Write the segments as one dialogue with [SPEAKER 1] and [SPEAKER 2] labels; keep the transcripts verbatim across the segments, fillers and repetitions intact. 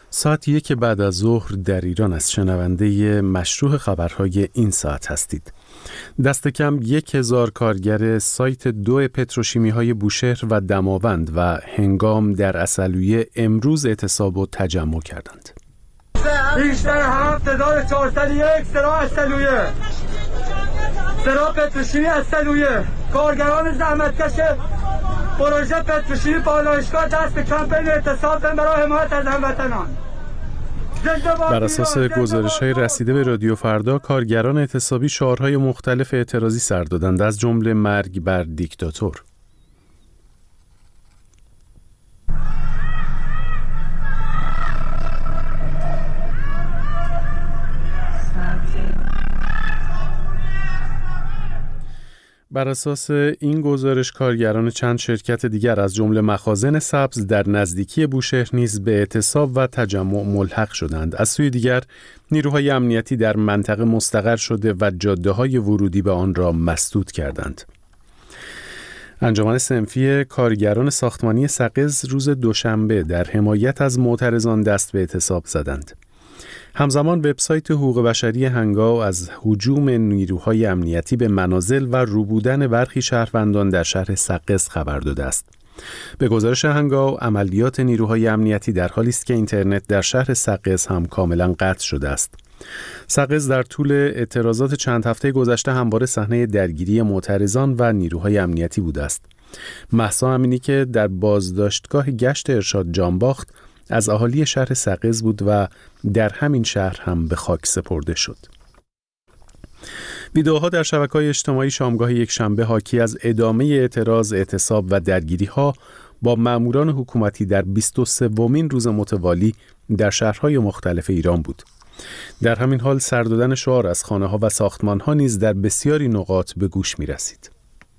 [SPEAKER 1] ساعت یک بعد از ظهر در ایران از شنونده مشروع خبرهای این ساعت هستید. دست کم یک هزار کارگر سایت دو پتروشیمی های بوشهر و دماوند و هنگام در عسلویه امروز اعتصاب و تجمع کردند.
[SPEAKER 2] بیشتر هفت هزار و چهارصد و یک سرا عسلویه، سرا پتروشیمی عسلویه، کارگران زحمتکش پروژه پتروشیمی پالایشگاه دست به کمپین اعتصاب برای حمایت از هموطنان.
[SPEAKER 1] بر اساس گزارش‌های رسیده به رادیو فردا، کارگران اعتصابی شعارهای مختلف اعتراضی سر دادند، از جمله مرگ بر دیکتاتور. بر اساس این گزارش، کارگران چند شرکت دیگر از جمله مخازن سبز در نزدیکی بوشهر نیز به اعتصاب و تجمع ملحق شدند. از سوی دیگر، نیروهای امنیتی در منطقه مستقر شده و جاده‌های ورودی به آن را مسدود کردند. انجمن صنفی کارگران ساختمانی سقز روز دوشنبه در حمایت از معترضان دست به اعتصاب زدند. همزمان وبسایت حقوق بشری هنگاو از هجوم نیروهای امنیتی به منازل و روبودن برخی شهروندان در شهر سقز خبر داده است. به گزارش هنگاو، عملیات نیروهای امنیتی در حالی است که اینترنت در شهر سقز هم کاملا قطع شده است. سقز در طول اعتراضات چند هفته گذشته همواره صحنه درگیری معترضان و نیروهای امنیتی بوده است. مهسا امینی که در بازداشتگاه گشت ارشاد جانباخت از اهالی شهر سقز بود و در همین شهر هم به خاک سپرده شد. ویدئوها در شبکه‌های اجتماعی شامگاه یک شنبه حاکی از ادامه اعتراض، اعتصاب و درگیری‌ها با ماموران حکومتی در بیست و سومین روز متوالی در شهرهای مختلف ایران بود. در همین حال سر دادن شعار از خانه‌ها و ساختمان‌ها نیز در بسیاری نقاط به گوش می‌رسید.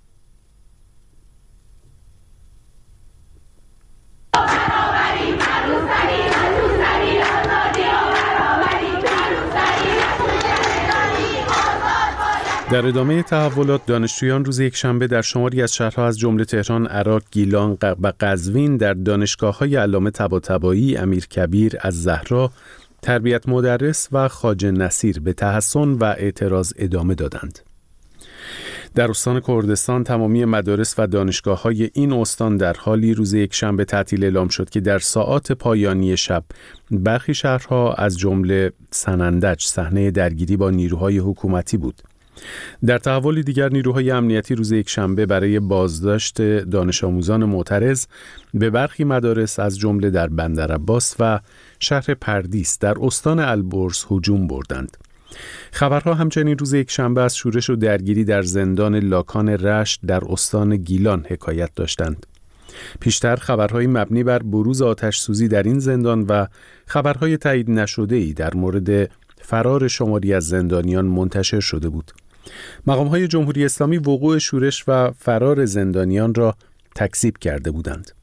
[SPEAKER 1] در ادامه تحولات، دانشجویان روز یکشنبه در شماری از شهرها از جمله تهران، عراق، گیلان و قزوین در دانشگاه‌های علامه طباطبایی، امیرکبیر، الزهرا، تربیت مدرس و خواجه نصیر به تحصن و اعتراض ادامه دادند. در استان کردستان تمامی مدارس و دانشگاه‌های این استان در حالی روز یکشنبه تعطیل اعلام شد که در ساعات پایانی شب برخی شهرها از جمله سنندج صحنه درگیری با نیروهای حکومتی بود. در تحولی دیگر، نیروهای امنیتی روز یکشنبه برای بازداشت دانش آموزان معترض به برخی مدارس از جمله در بندرعباس و شهر پردیس در استان البرز هجوم بردند. خبرها همچنین روز یکشنبه از شورش و درگیری در زندان لاکان رشت در استان گیلان حکایت داشتند. پیشتر خبرهای مبنی بر بروز آتش سوزی در این زندان و خبرهای تایید نشده‌ای در مورد فرار شماری از زندانیان منتشر شده بود. مقام‌های جمهوری اسلامی وقوع شورش و فرار زندانیان را تکذیب کرده بودند.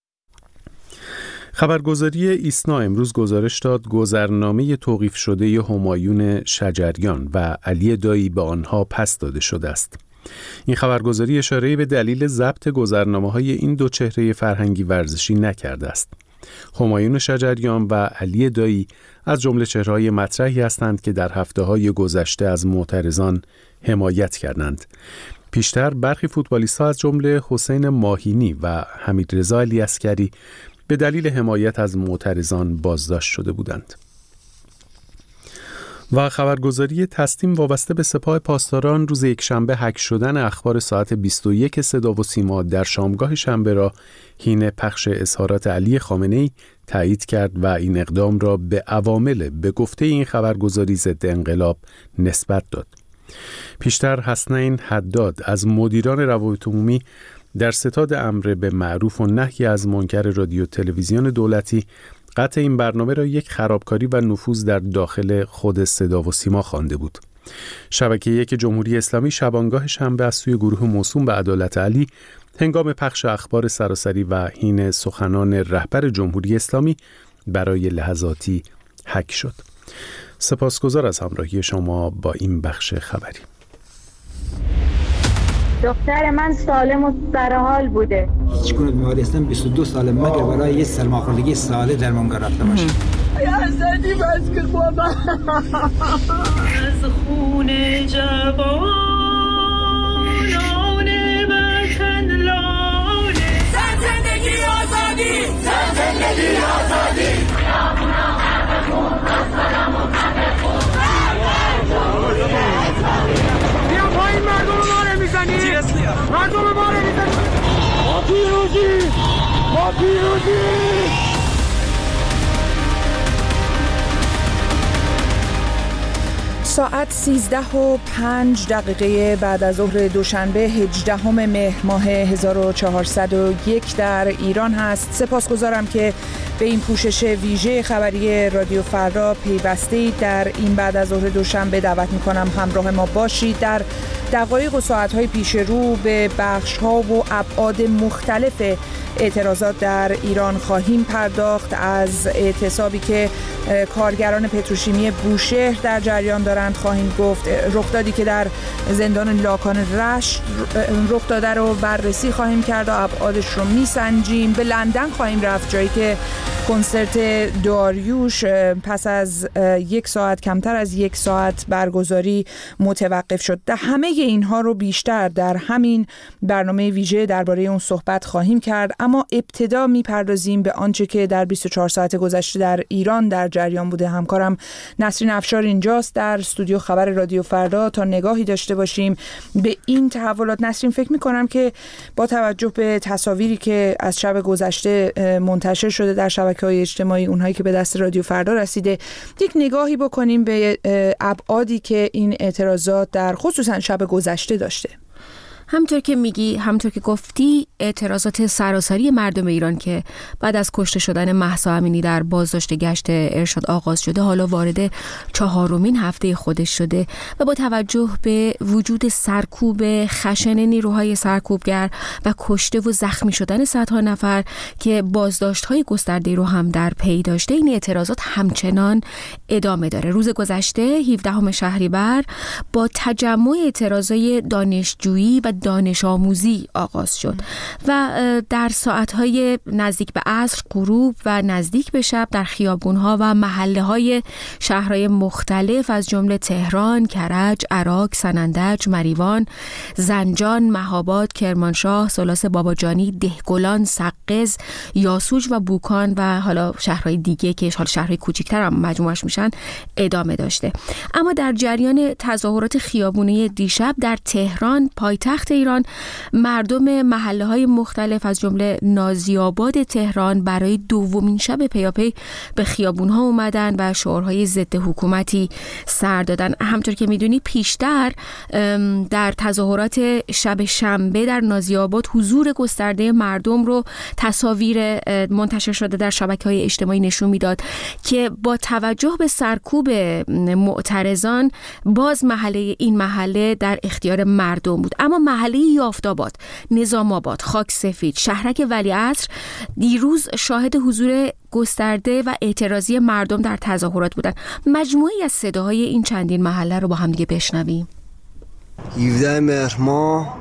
[SPEAKER 1] خبرگزاری ایسنا امروز گزارش داد گذرنامه توقیف شده همایون شجریان و علی دایی به آنها پس داده شده است. این خبرگزاری اشاره به دلیل ضبط گذرنامه‌های این دو چهره فرهنگی ورزشی نکرده است. همایون شجریان و علی دایی از جمله چهره‌های مطرحی هستند که در هفته‌های گذشته از معترضان حمایت کردند. پیشتر برخی فوتبالیست‌ها از جمله حسین ماهینی و حمیدرضا علیعسکری به دلیل حمایت از معترضان بازداشت شده بودند. و خبرگزاری تسنیم وابسته به سپاه پاسداران روز یکشنبه هک شدن اخبار ساعت بیست و یک صدا و سیما در شامگاه شنبه را حین پخش اظهارات علی خامنه‌ای تایید کرد و این اقدام را به عوامل به گفته این خبرگزاری ضد انقلاب نسبت داد. پیشتر حسنین حداد از مدیران روابط عمومی در ستاد امر به معروف و نهی از منکر رادیو تلویزیون دولتی قطع این برنامه را یک خرابکاری و نفوذ در داخل خود صدا و سیما خوانده بود. شبکه یک جمهوری اسلامی شبانگاه شنبه از سوی گروه موسوم به عدالت علی هنگام پخش اخبار سراسری و حین سخنان رهبر جمهوری اسلامی برای لحظاتی هک شد. سپاسگزار از همراهی شما با این بخش خبری.
[SPEAKER 3] دختر من سالم و سرحال بوده.
[SPEAKER 4] هیچ گونه بیماری هستم بیست و دو ساله مگر برای یه سرماخوردگی ساده درمان گرفته باشم. یزدی بس که بابا از خون جوانان وطن لاله سر زندگی آزادی سر زندگی آزادی بیا پایین مردم ما رو میزنی مردم ما رو میزنی ما پیروزی ما پیروزی.
[SPEAKER 5] ساعت سیزده و پنج دقیقه بعد از ظهر دوشنبه هجدهم مهر ماه هزار و چهارصد و یک در ایران هست. سپاسگزارم که به این پوشش ویژه خبری رادیو فردا پیوسته در این بعد از ظهر دوشنبه. دعوت می‌کنم همراه ما باشید. در دقایق و ساعت‌های پیش رو به بخش‌ها و ابعاد مختلف اعتراضات در ایران خواهیم پرداخت، از اعتصابی که کارگران پتروشیمی بوشهر در جریان دارند خواهیم گفت، رخدادی که در زندان لاکان رشت رخ داده رو بررسی خواهیم کرد و ابعادش رو میسنجیم. به لندن خواهیم رفت، جایی که کنسرت داریوش پس از یک ساعت کمتر از یک ساعت برگزاری متوقف شد. در همه اینها رو بیشتر در همین برنامه ویژه درباره اون صحبت خواهیم کرد، اما ابتدا میپردازیم به آنچه که در بیست و چهار ساعت گذشته در ایران در جریان بوده. همکارم نسرین افشار اینجاست در استودیو خبر رادیو فردا تا نگاهی داشته باشیم به این تحولات. نسرین، فکر میکنم که با توجه به تصاویری که از شب گذشته منتشر شده در شبکه‌های اجتماعی، اونهایی که به دست رادیو فردا رسیده، یک نگاهی بکنیم به ابعادی که این اعتراضات در خصوصا شب گذشته داشته.
[SPEAKER 6] همطور که میگی، همطور که گفتی، اعتراضات سراسری مردم ایران که بعد از کشته شدن مهسا امینی در بازداشت گشت ارشاد آغاز شده، حالا وارد چهارمین هفته خودش شده و با توجه به وجود سرکوب خشن نیروهای سرکوبگر و کشته و زخمی شدن صدها نفر که بازداشت‌های گسترده‌ای رو هم در پی داشته، این اعتراضات همچنان ادامه داره. روز گذشته هفدهم شهریور با تجمع اعتراضای دانشجویی و دانش آموزی آغاز شد و در ساعتهای نزدیک به عصر، غروب و نزدیک به شب در خیابونها و محله‌های شهرهای مختلف از جمله تهران، کرج، عراق، سنندج، مریوان، زنجان، مهاباد، کرمانشاه، سلاس باباجانی، دهگلان، سقز، یاسوج و بوکان و حالا شهرهای دیگه که حالا شهرهای کوچیک‌تر هم مجموعش میشن ادامه داشته. اما در جریان تظاهرات خیابونی دیشب در تهران، پایتخت ایران، مردم محله‌های مختلف از جمله نازی‌آباد تهران برای دومین شب پیاپی به خیابون‌ها اومدن و شعارهای ضد حکومتی سر دادن. همطور که می‌دونی پیشتر در تظاهرات شب شنبه در نازی‌آباد حضور گسترده مردم رو تصاویر منتشر شده در شبکه‌های اجتماعی نشون میداد که با توجه به سرکوب معترضان باز محله این محله در اختیار مردم بود. اما محله یافت‌آباد، نظام آباد، خاک سفید، شهرک ولیعصر دیروز شاهد حضور گسترده و اعتراضی مردم در تظاهرات بودند. مجموعی از صداهای این چندین محله رو با هم دیگه بشنویم.
[SPEAKER 7] هفدهم مهر ماه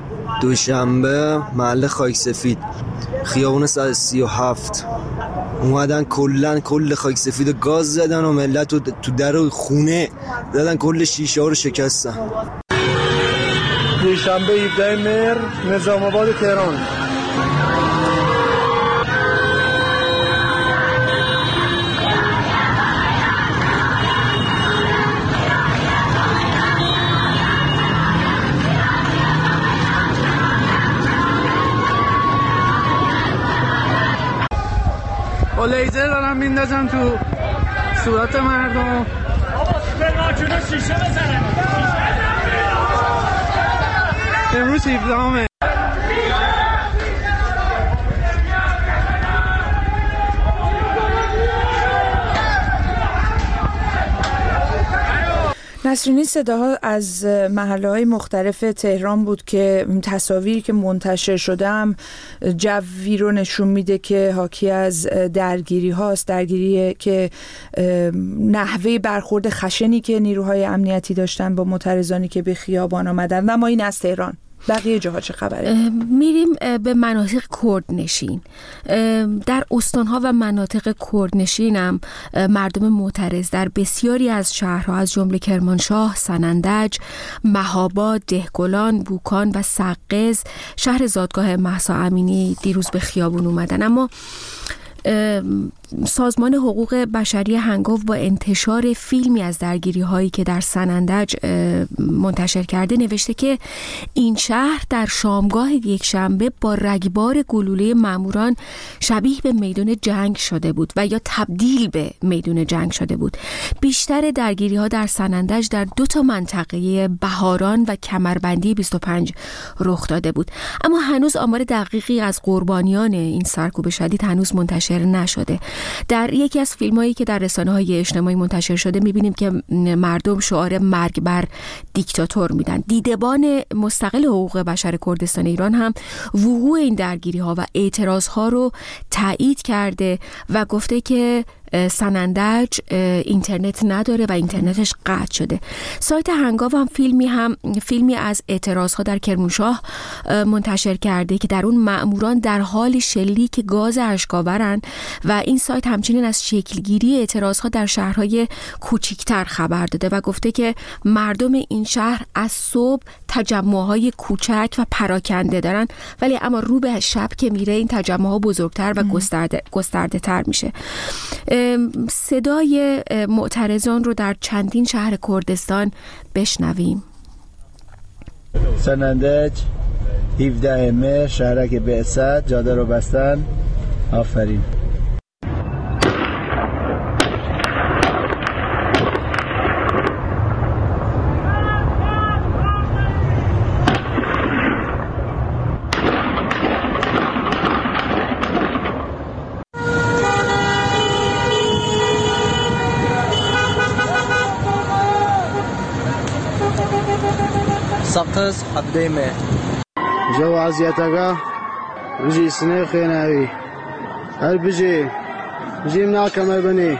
[SPEAKER 7] دوشنبه، محله خاک سفید، خیابون صد و سی و هفت. اومدن کلن کل خاک سفید و گاز زدن و ملت رو تو در خونه زدن، کل شیشه ها رو شکستن.
[SPEAKER 2] دوشنبه هفدهم مهر، نظام آباد تهران. با لیزر دارم میندازم تو صورت مردم. شیشه بزنم. امروز هفدهم.
[SPEAKER 5] نسرینی، صداها از محله‌های مختلف تهران بود که تصاویری که منتشر شده هم جوی رو نشون میده که حاکی از درگیری هاست، درگیری که نحوه برخورد خشنی که نیروهای امنیتی داشتن با معترضانی که به خیابان آمدن. و ما این از تهران. بقیه جاها چه خبره؟
[SPEAKER 6] میریم به مناطق کردنشین. در استانها و مناطق کردنشین هم مردم معترض در بسیاری از شهرها از جمله کرمانشاه، سنندج، مهاباد، دهگلان، بوکان و سقز شهر زادگاه مهسا امینی دیروز به خیابون اومدن. اما سازمان حقوق بشری هنگاو با انتشار فیلمی از درگیری هایی که در سنندج منتشر کرده نوشته که این شهر در شامگاه یک شنبه با رگبار گلوله ماموران شبیه به میدان جنگ شده بود و یا تبدیل به میدان جنگ شده بود. بیشتر درگیری ها در سنندج در دو تا منطقه بهاران و کمربندی بیست و پنج رخ داده بود. اما هنوز آمار دقیقی از قربانیان این سرکوب شدید هنوز منتشر نشده. در یکی از فیلمایی که در رسانه‌های اجتماعی منتشر شده می‌بینیم که مردم شعار مرگ بر دیکتاتور میدن. دیدبان مستقل حقوق بشر کردستان ایران هم وقوع این درگیری‌ها و اعتراض‌ها رو تایید کرده و گفته که سنندج اینترنت نداره و اینترنتش قطع شده. سایت هنگاو هم فیلمی هم فیلمی از اعتراض‌ها در کرمانشاه منتشر کرده که در اون مأموران در حال شلیک گاز اشکاورن و این سایت همچنین از شکلگیری اعتراض‌ها در شهرهای کوچکتر خبر داده و گفته که مردم این شهر از صبح تجمع‌های کوچک و پراکنده دارن، ولی اما رو به شب که میره این تجمع‌ها بزرگتر و گسترده گسترده‌تر میشه. صدای معترضان رو در چندین شهر کردستان بشنویم.
[SPEAKER 8] سنندج هفده مهر شهرک بعثت جاده رو بستن. آفرین.
[SPEAKER 7] سقز هفده مهر
[SPEAKER 8] جو عزیتگاه بجی سنه خیناوی هر بجی بجیم ناکمه بنی.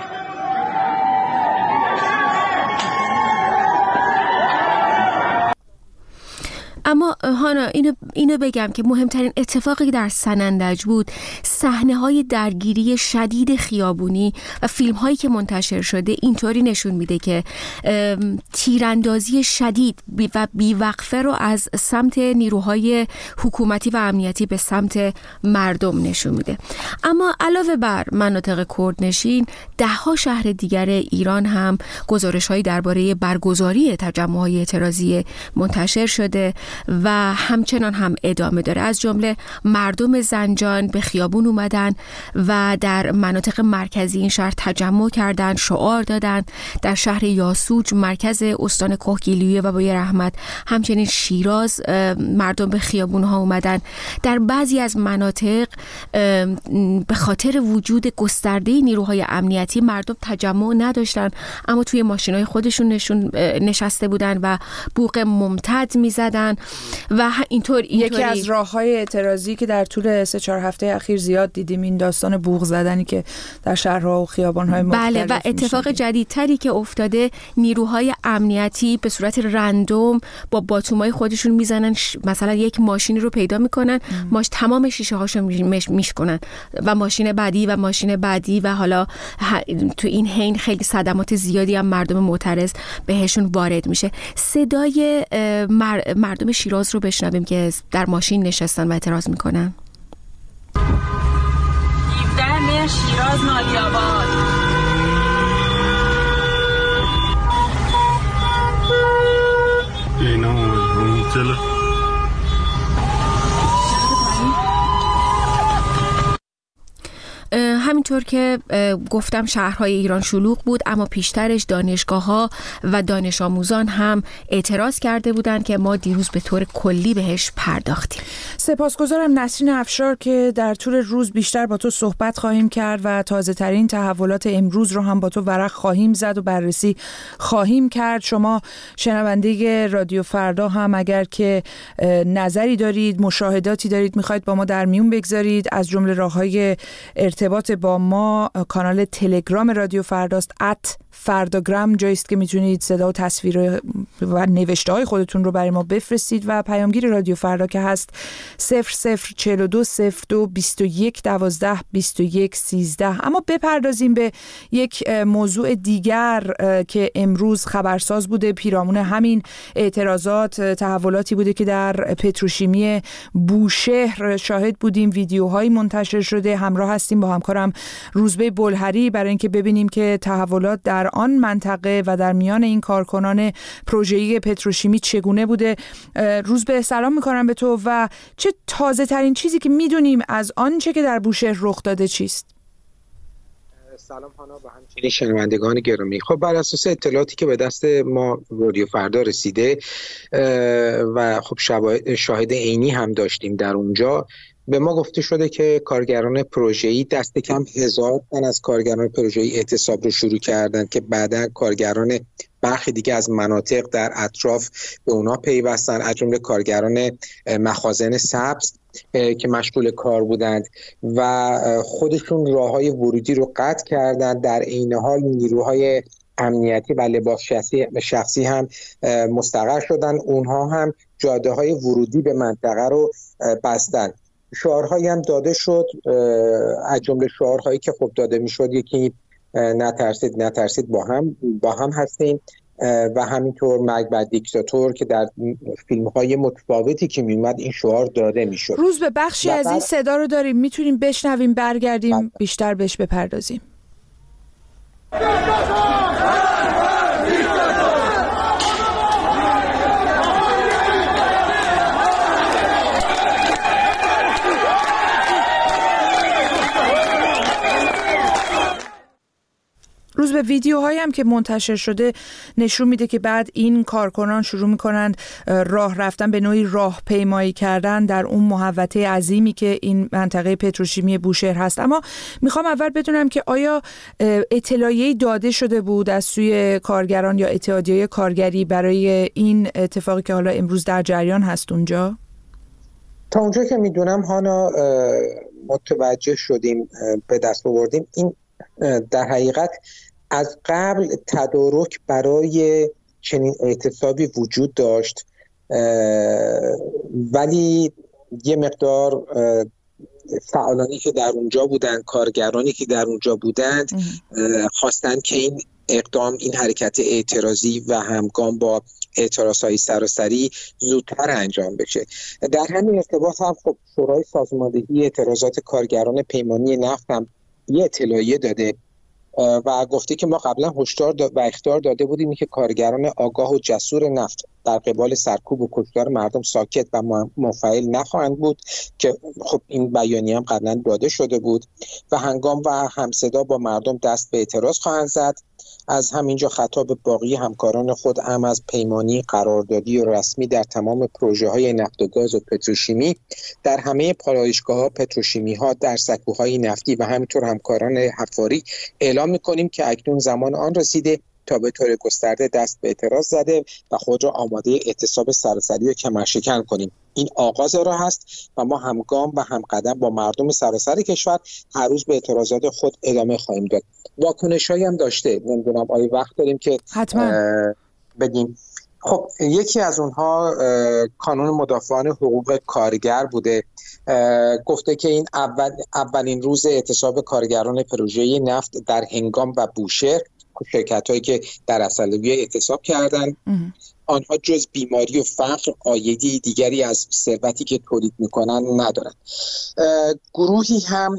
[SPEAKER 6] اما هانا اینو, اینو بگم که مهمترین اتفاقی در سنندج بود صحنه های درگیری شدید خیابونی و فیلم هایی که منتشر شده اینطوری نشون میده که تیراندازی شدید و بیوقفه رو از سمت نیروهای حکومتی و امنیتی به سمت مردم نشون میده. اما علاوه بر مناطق کردنشین ده ها شهر دیگر ایران هم گزارش هایی درباره برگزاری تجمع های اعتراضی منتشر شده و همچنان هم ادامه داره. از جمله مردم زنجان به خیابون اومدن و در مناطق مرکزی این شهر تجمع کردن، شعار دادن. در شهر یاسوج مرکز استان کهگیلویه و بوی رحمت همچنین شیراز مردم به خیابون ها اومدن. در بعضی از مناطق به خاطر وجود گسترده نیروهای امنیتی مردم تجمع نداشتن، اما توی ماشینای خودشون نشون نشسته بودن و بوق ممتد میزدن و اینطور
[SPEAKER 5] یکی از راه‌های اعتراضی که در طول سه چهار هفته اخیر زیاد دیدیم این داستان بوق زدنی که در شهرها و خیابان‌های مختلف
[SPEAKER 6] بله و اتفاق جدیدتری که افتاده نیروهای امنیتی به صورت رندوم با باتومای خودشون میزنن، مثلا یک ماشینی رو پیدا میکنن، ماش تمام شیشه هاشو میشکنن و ماشین بعدی و ماشین بعدی و حالا تو این حین خیلی صدمات زیادی هم مردم معترض بهشون وارد میشه. صدای مردم شیراز رو بشنویم که در ماشین نشستن و اعتراض میکنن.
[SPEAKER 9] هفده مهر شیراز نالی آباد.
[SPEAKER 10] اینا مونتل
[SPEAKER 6] همینطور که گفتم شهرهای ایران شلوغ بود، اما پیشترش دانشگاه‌ها و دانش آموزان هم اعتراض کرده بودند که ما دیروز به طور کلی بهش پرداختیم.
[SPEAKER 5] سپاسگزارم نسرین افشار که در طول روز بیشتر با تو صحبت خواهیم کرد و تازه ترین تحولات امروز رو هم با تو ورق خواهیم زد و بررسی خواهیم کرد. شما شنونده رادیو فردا هم اگر که نظری دارید، مشاهداتی دارید، میخواید با ما در میون بگذارید، از جمله راه‌های ارتباط با ما کانال تلگرام رادیو فرداست ات فرداگرام، جایی است که میتونید صدا و تصویر و نوشته های خودتون رو برای ما بفرستید و پیامگیر رادیو فردا که هست صفر صفر چهل و دو صفر دو بیست و یک دوازده بیست و یک سیزده. اما بپردازیم به یک موضوع دیگر که امروز خبرساز بوده پیرامون همین اعتراضات. تحولاتی بوده که در پتروشیمی بوشهر شاهد بودیم، ویدیوهایی منتشر شده. همراه هستیم با همکارم روزبه بلهری برای اینکه ببینیم که تحولات در آن منطقه و در میان این کارکنان پروژه‌ای پتروشیمی چگونه بوده. روزبه سلام میکنم به تو و چه تازه ترین چیزی که میدونیم از آنچه که در بوشهر رخ داده چیست؟
[SPEAKER 10] سلام هانا و همچنین شنوندگان گرامی. خب بر اساس اطلاعاتی که به دست ما رادیو فردا رسیده و خب شاهد عینی هم داشتیم در اونجا، به ما گفته شده که کارگران پروژه‌ای دست کم هزار تن از کارگران پروژه‌ای اعتصاب رو شروع کردند که بعدا کارگران برخی دیگه از مناطق در اطراف به اونا پیوستن، از جمله کارگران مخازن سبز که مشغول کار بودند و خودشون راههای ورودی رو قطع کردند. در عین حال نیروهای امنیتی و لباس شخصی شخصی هم مستقر شدن، اونها هم جاده‌های ورودی به منطقه رو بستن. شعارهایی هم داده شد، از جمله شعارهایی که خب داده میشد یکی نترسید نترسید با هم با هم هستیم و همینطور مرگ بر دیکتاتور که در فیلم‌های متفاوتی که میومد این شعار داده میشد.
[SPEAKER 5] روز به بخشی از این صدا رو داریم، میتونیم بشنویم برگردیم بله. بیشتر بهش بپردازیم. روز به ویدیوهایی هم که منتشر شده نشون میده که بعد این کارکنان شروع میکنند راه رفتن، به نوعی راهپیمایی کردن در اون محوطه عظیمی که این منطقه پتروشیمی بوشهر هست. اما میخوام اول بدونم که آیا اطلاعیه‌ای داده شده بود از سوی کارگران یا اتحادیه کارگری برای این اتفاقی که حالا امروز در جریان هست اونجا؟
[SPEAKER 10] تا اونجا که میدونم هانا متوجه شدیم، به دست آوردیم، این در حقیقت از قبل تدارک برای چنین اعتصابی وجود داشت، ولی یه مقدار فعالانی که در اونجا بودند، کارگرانی که در اونجا بودند خواستند که این اقدام، این حرکت اعتراضی و همگام با اعتراضهای سراسری زودتر انجام بشه. در همین ارتباط هم خب شورای سازماندهی اعتراضات کارگران پیمانی نفت هم یه اطلاعیه داده و گفته که ما قبلا هشدار و اخطار داده بودیم که کارگران آگاه و جسور نفت در قبال سرکوب و کشتار مردم ساکت و منفعل نخواهند بود، که خب این بیانیه هم قبلا داده شده بود و هنگام و همصدا با مردم دست به اعتراض خواهند زد. از همینجا خطاب باقی همکاران خود هم از پیمانی قراردادی و رسمی در تمام پروژه‌های نفت و گاز و پتروشیمی در همه پالایشگاه‌ها پتروشیمی‌ها در سکوهای نفتی و همینطور همکاران حفاری اعلام می‌کنیم که اکنون زمان آن رسیده تا به طور گسترده دست به اعتراض زده و خود را آماده اعتصاب سراسری و کمرشکن کنیم. این آغاز راه است و ما همگام و همقدم با مردم سراسر کشور هر روز به اعتراضات خود ادامه خواهیم داد. واکنش‌هایی هم داشته، نمیدونم آیا وقت داریم که
[SPEAKER 5] حتما
[SPEAKER 10] بگیم. خب یکی از اونها کانون مدافعان حقوق کارگر بوده، گفته که این اول اولین روز اعتصاب کارگران پروژه نفت در هنگام و بوشهر، شرکت هایی که در اصلیه اعتصاب کردن، آنها جز بیماری و فقر آیدی دیگری از ثروتی که تولید میکنن ندارن. گروهی هم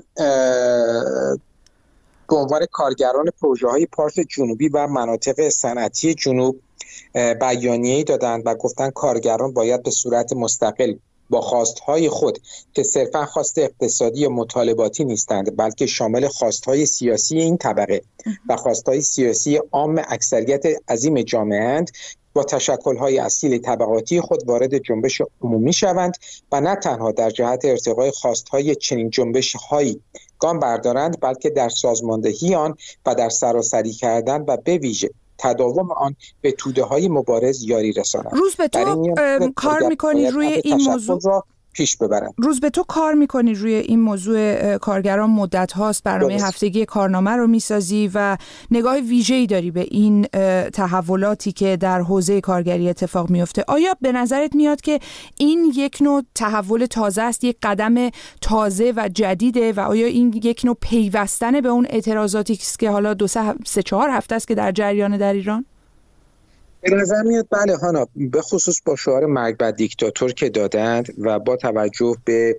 [SPEAKER 10] به عنوان کارگران پروژه های پارس جنوبی و مناطق صنعتی جنوب بیانیه‌ای دادند و گفتن کارگران باید به صورت مستقل با خواستهای خود که صرفا خواست اقتصادی یا مطالباتی نیستند، بلکه شامل خواستهای سیاسی این طبقه و خواستهای سیاسی عام اکثریت عظیم جامعه اند، با تشکل‌های اصیل طبقاتی خود وارد جنبش عمومی شوند و نه تنها در جهت ارتقای خواستهای چنین جنبش‌هایی گام بردارند، بلکه در سازماندهی آن و در سراسری کردن و به ویژه تداوم آن به توده‌های مبارز یاری رسانند.
[SPEAKER 5] روز به تو کار می‌کنی روی این موضوع؟
[SPEAKER 10] پیش ببرن.
[SPEAKER 5] روز به تو کار میکنی روی این موضوع کارگران مدت هاست، برنامه
[SPEAKER 10] درست.
[SPEAKER 5] هفتگی کارنامه رو میسازی و نگاه ویژه‌ای داری به این تحولاتی که در حوزه کارگری اتفاق میفته. آیا به نظرت میاد که این یک نوع تحول تازه است، یک قدم تازه و جدیده و آیا این یک نوع پیوستن به اون اعتراضاتی که حالا دو سه, سه چهار هفته است که در جریان در ایران؟
[SPEAKER 10] به نظر میاد بله هانا، به خصوص با شعار مرگ بر دیکتاتور که دادند و با توجه به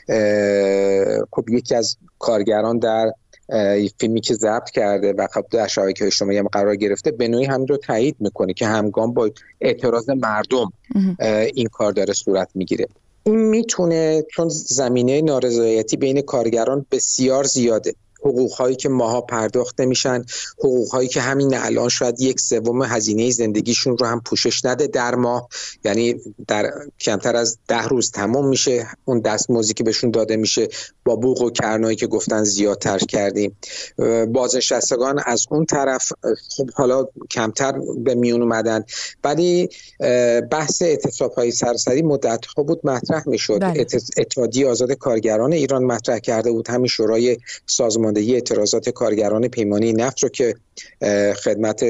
[SPEAKER 10] خب یکی از کارگران در فیلمی که ضبط کرده و خب در شبکه‌های اجتماعی هم قرار گرفته، به نوعی همین رو تایید میکنه که همگام با اعتراض مردم این کار داره صورت میگیره. این میتونه، چون زمینه نارضایتی بین کارگران بسیار زیاده، حقوق‌هایی که ماها پرداخت نمیشن، حقوق‌هایی که همین الان شاید یک سوم هزینه زندگیشون رو هم پوشش نده در ماه، یعنی در کمتر از ده روز تمام میشه اون دستمزدی که بهشون داده میشه، با بوق و کرنایی که گفتن زیادتر کردیم. بازنشستگان از اون طرف خب حالا کمتر به میون اومدن، ولی بحث اعتصاب‌های سراسری مدت‌ها بود مطرح میشد. اتحادیه آزاد کارگران ایران مطرح کرده بود، همین شورای سازمان اعتراضات کارگران پیمانی نفت رو که خدمت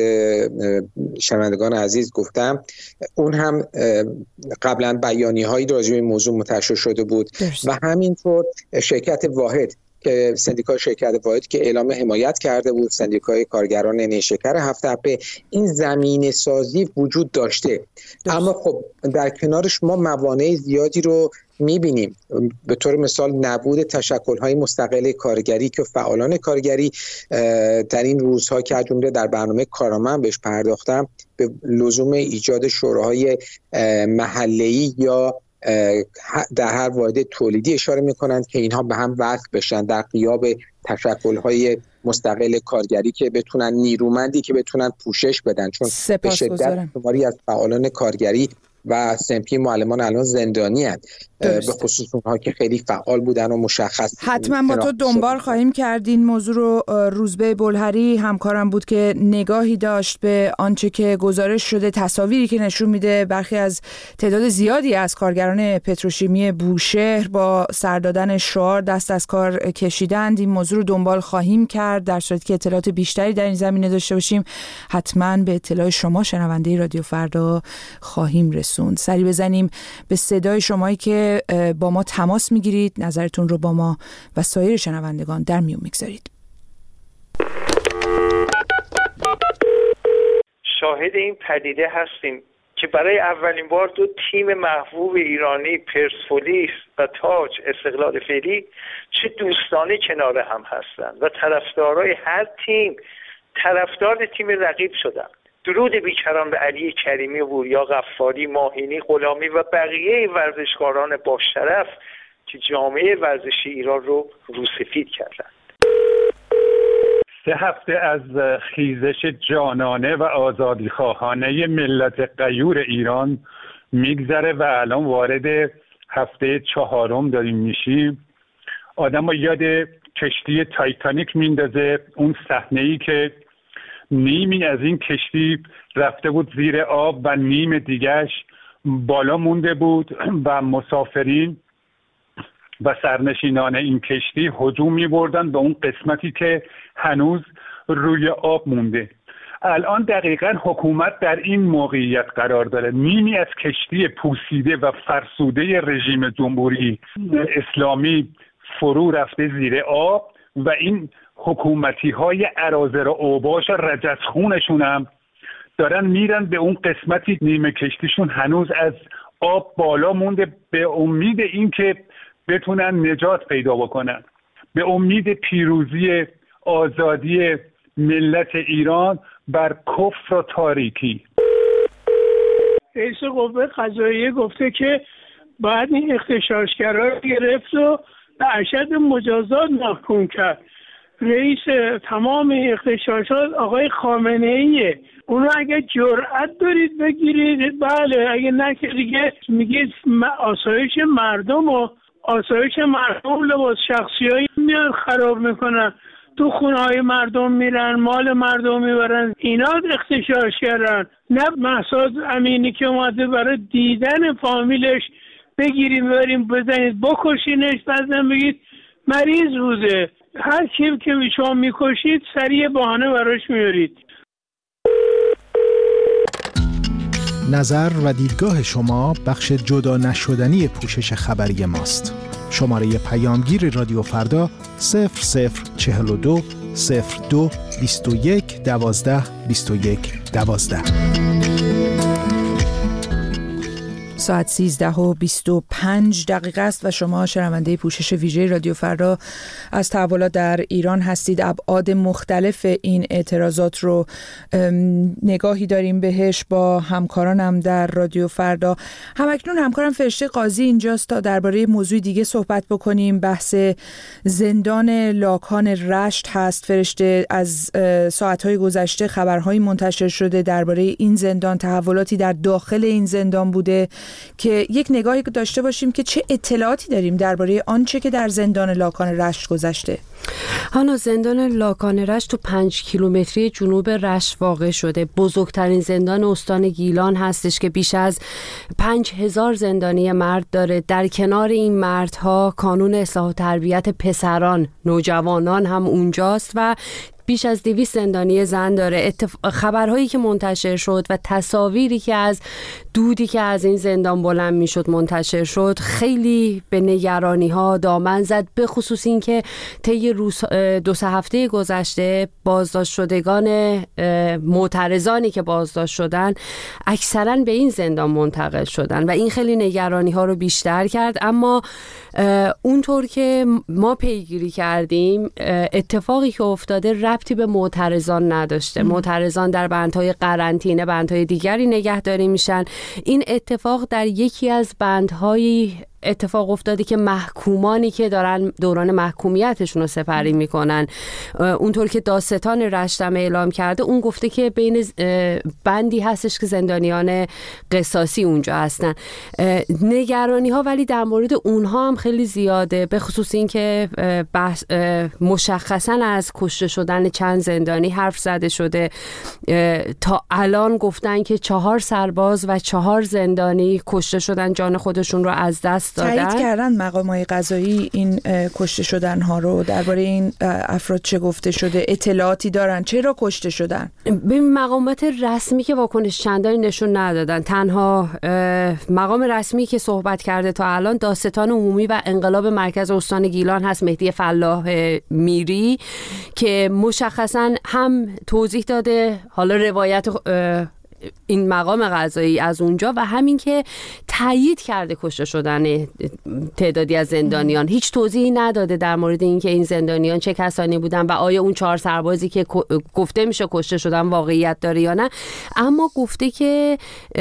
[SPEAKER 10] شنوندگان عزیز گفتم، اون هم قبلا بیانیه‌هایی راجع به این موضوع منتشر شده بود درست. و همینطور شرکت واحد که سندیکای شرکت واحد که اعلام حمایت کرده بود، سندیکای کارگران نیشکر هفت تپه، این زمینه سازی وجود داشته درست. اما خب در کنارش ما موانع زیادی رو میبینیم، به طور مثال نبود تشکل‌های مستقل کارگری که فعالان کارگری در این روزها که از جمله در برنامه کارنامه بهش پرداختم، به لزوم ایجاد شوراهای محله‌ای یا در هر واحد تولیدی اشاره میکنند که اینها به هم وصل بشن در غیاب تشکل‌های مستقل کارگری که بتونن نیرومندی که بتونن پوشش بدن، چون به شدت شماری از فعالان کارگری و سنفی معلمان الان زندانی هستند، به خصوص اونها که خیلی فعال بودن و مشخص.
[SPEAKER 5] حتما با تو دنبال خواهیم کرد این موضوع رو. روزبه بلهری همکارم بود که نگاهی داشت به آنچه که گزارش شده، تصاویری که نشون میده برخی از تعداد زیادی از کارگران پتروشیمی بوشهر با سر دادن شعار دست از کار کشیدند. این موضوع رو دنبال خواهیم کرد، در صورتی که اطلاعات بیشتری در این زمینه داشته باشیم حتما به اطلاع شما شنونده رادیو فردا خواهیم رسوند. سری بزنیم به صدای شمایی که با ما تماس میگیرید، نظرتون رو با ما و سایر شنوندگان در میون میگذارید.
[SPEAKER 11] شاهد این پدیده هستیم که برای اولین بار دو تیم محبوب ایرانی، پرسپولیس و تاج استقلال فعلی، چه دوستانه کنار هم هستند و طرفدارای هر تیم طرفدار تیم رقیب شدند. درود بیکران به علی کریمی و وریا غفاری، ماهینی غلامی و بقیه ورزشکاران با شرف که جامعه ورزشی ایران رو روسفید کردند.
[SPEAKER 12] سه هفته از خیزش جانانه و آزادیخواهانه ملت غیور ایران میگذره و الان وارد هفته چهارم داریم میشیم. آدم ها یاد کشتی تایتانیک میندازه، اون صحنه‌ای که نیمی از این کشتی رفته بود زیر آب و نیم دیگهش بالا مونده بود و مسافرین و سرنشینان این کشتی هجوم می‌بردن به اون قسمتی که هنوز روی آب مونده. الان دقیقاً حکومت در این موقعیت قرار داره، نیمی از کشتی پوسیده و فرسوده رژیم جمهوری اسلامی فرو رفته زیر آب و این حکومتی های اراذل و اوباش رجزخونشون هم دارن میرن به اون قسمتی نیمه کشتیشون هنوز از آب بالا مونده، به امید این که بتونن نجات پیدا بکنن، به امید پیروزی آزادی ملت ایران بر کفر و تاریکی.
[SPEAKER 13] رئیس قوه قضاییه گفته که باید این اغتشاشگرا رو گرفت و به اشد مجازات محکوم کرد. رئیس تمام اغتشاشات آقای خامنه ایه. اونو اگه جرأت دارید بگیرید، بله، اگه نه که دیگه میگید آسایش مردم و آسایش مردم لباس شخصیایی میان خراب میکنن، تو خونه های مردم میرن، مال مردم میبرن، اینا اغتشاش کردن. نه مهسا امینی که اومده برای دیدن فامیلش بگیریم ببریم بزنید بکشینش، بعدم بگید مریض بوده. هر کیم که شما میکشید سریع بهانه براش میارید.
[SPEAKER 14] نظر و دیدگاه شما بخش جدا نشدنی پوشش خبری ماست. شماره پیامگیر رادیو فردا صفر صفر چهل و دو صفر دو بیست و یک دوازده بیست و یک دوازده.
[SPEAKER 5] ساعت سیزده و بیست و پنج دقیقه است و شما شنونده پوشش ویژه رادیو فردا از تحولات در ایران هستید. ابعاد مختلف این اعتراضات رو نگاهی داریم بهش با همکارانم در رادیو فردا. همکنون همکارم فرشته قاضی اینجاست تا درباره موضوع دیگه صحبت بکنیم. بحث زندان لاکان رشت هست. فرشته، از ساعت‌های گذشته خبرهایی منتشر شده درباره این زندان، تحولاتی در داخل این زندان بوده که یک نگاهی داشته باشیم که چه اطلاعاتی داریم درباره آنچه که در زندان لاکان رشت گذشته.
[SPEAKER 15] حالا زندان لاکان رشت تو پنج کیلومتری جنوب رشت واقع شده. بزرگترین زندان استان گیلان هستش که بیش از پنج هزار زندانی مرد داره. در کنار این مردها کانون اصلاح و تربیت پسران، نوجوانان هم اونجاست و بیش از دویست زندانی زن داره. اتف... خبرهایی که منتشر شد و تصاویری که از دودی که از این زندان بلند میشد منتشر شد خیلی به نگرانی ها دامن زد، به خصوص این که طی روز دو سه هفته گذشته بازداشت شدگان معترضانی که بازداشت شدن اکثرا به این زندان منتقل شدن و این خیلی نگرانی ها رو بیشتر کرد. اما اونطور که ما پیگیری کردیم اتفاقی که افتاده ربطی به معترضان نداشته. معترضان در بندهای قرنطینه، بندهای دیگری نگهداری میشن. این اتفاق در یکی از بندهای اتفاق افتاده که محکومانی که دارن دوران محکومیتشون رو سپری میکنن، اونطور که دادستان رشت هم اعلام کرده، اون گفته که بین بندی هستش که زندانیان قصاصی اونجا هستن. نگرانی ها ولی در مورد اونها هم خیلی زیاده، به خصوص این که مشخصا از کشته شدن چند زندانی حرف زده شده. تا الان گفتن که چهار سرباز و چهار زندانی کشته شدن، جان خودشون رو از دست دادن.
[SPEAKER 5] تایید کردن مقامات قضایی این کشته شدن ها رو؟ درباره این افراد چه گفته شده؟ اطلاعاتی دارن چرا کشته شدن؟
[SPEAKER 15] به مقامات رسمی که واکنش چندانی نشون ندادن. تنها مقام رسمی که صحبت کرده تا الان دادستان عمومی و انقلاب مرکز استان گیلان هست، مهدی فلاح میری، که مشخصا هم توضیح داده حالا روایت این مقام قضایی از اونجا و همین که تایید کرده کشته شدن تعدادی از زندانیان. هیچ توضیحی نداده در مورد اینکه این زندانیان چه کسانی بودن و آیا اون چهار سربازی که گفته میشه کشته شدن واقعیت داره یا نه. اما گفته که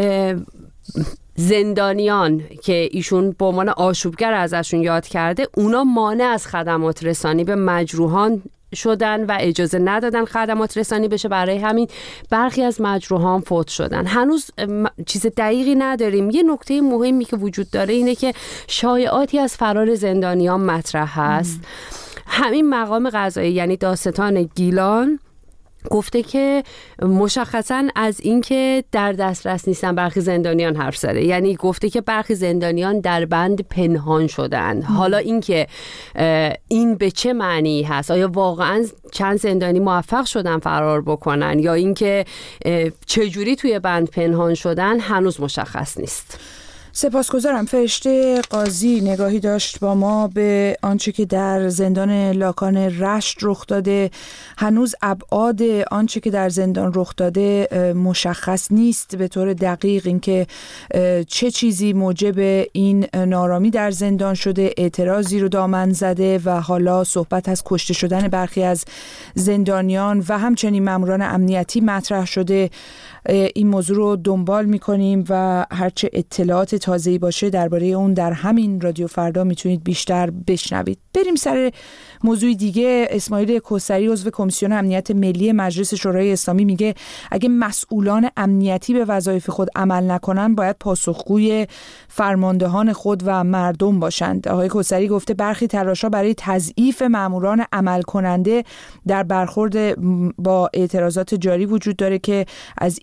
[SPEAKER 15] زندانیان که ایشون به عنوان آشوبگر ازشون یاد کرده، اونا مانع از خدمات رسانی به مجروحان شدن و اجازه ندادن خدمات رسانی بشه، برای همین برخی از مجروحان فوت شدن. هنوز چیز دقیقی نداریم. یه نکته مهمی که وجود داره اینه که شایعاتی از فرار زندانیان مطرح هست. همین مقام قضایی یعنی دادستان گیلان گفته که مشخصا از اینکه در دسترس نیستن برخی زندانیان حرف زده. یعنی گفته که برخی زندانیان در بند پنهان شدن. حالا اینکه این به چه معنی هست، آیا واقعا چند زندانی موفق شدن فرار بکنن یا اینکه چجوری توی بند پنهان شدن، هنوز مشخص نیست.
[SPEAKER 5] سپاسگزارم. فرشته قاضی نگاهی داشت با ما به آنچه که در زندان لاکان رشت رخ داده. هنوز ابعاد آنچه که در زندان رخ داده مشخص نیست به طور دقیق، اینکه چه چیزی موجب این نارامی در زندان شده، اعتراضی رو دامن زده و حالا صحبت از کشته شدن برخی از زندانیان و همچنین ماموران امنیتی مطرح شده. این موضوع رو دنبال می‌کنیم و هرچه اطلاعات تازه‌ای باشه درباره اون در همین رادیو فردا میتونید بیشتر بشنوید. بریم سر موضوع دیگه. اسماعیل کوثری عضو کمیسیون امنیت ملی مجلس شورای اسلامی میگه اگه مسئولان امنیتی به وظایف خود عمل نکنن باید پاسخگوی فرماندهان خود و مردم باشند. آقای کوثری گفته برخی تلاش‌ها برای تضعیف ماموران عمل کننده در برخورد با اعتراضات جاری وجود داره که از این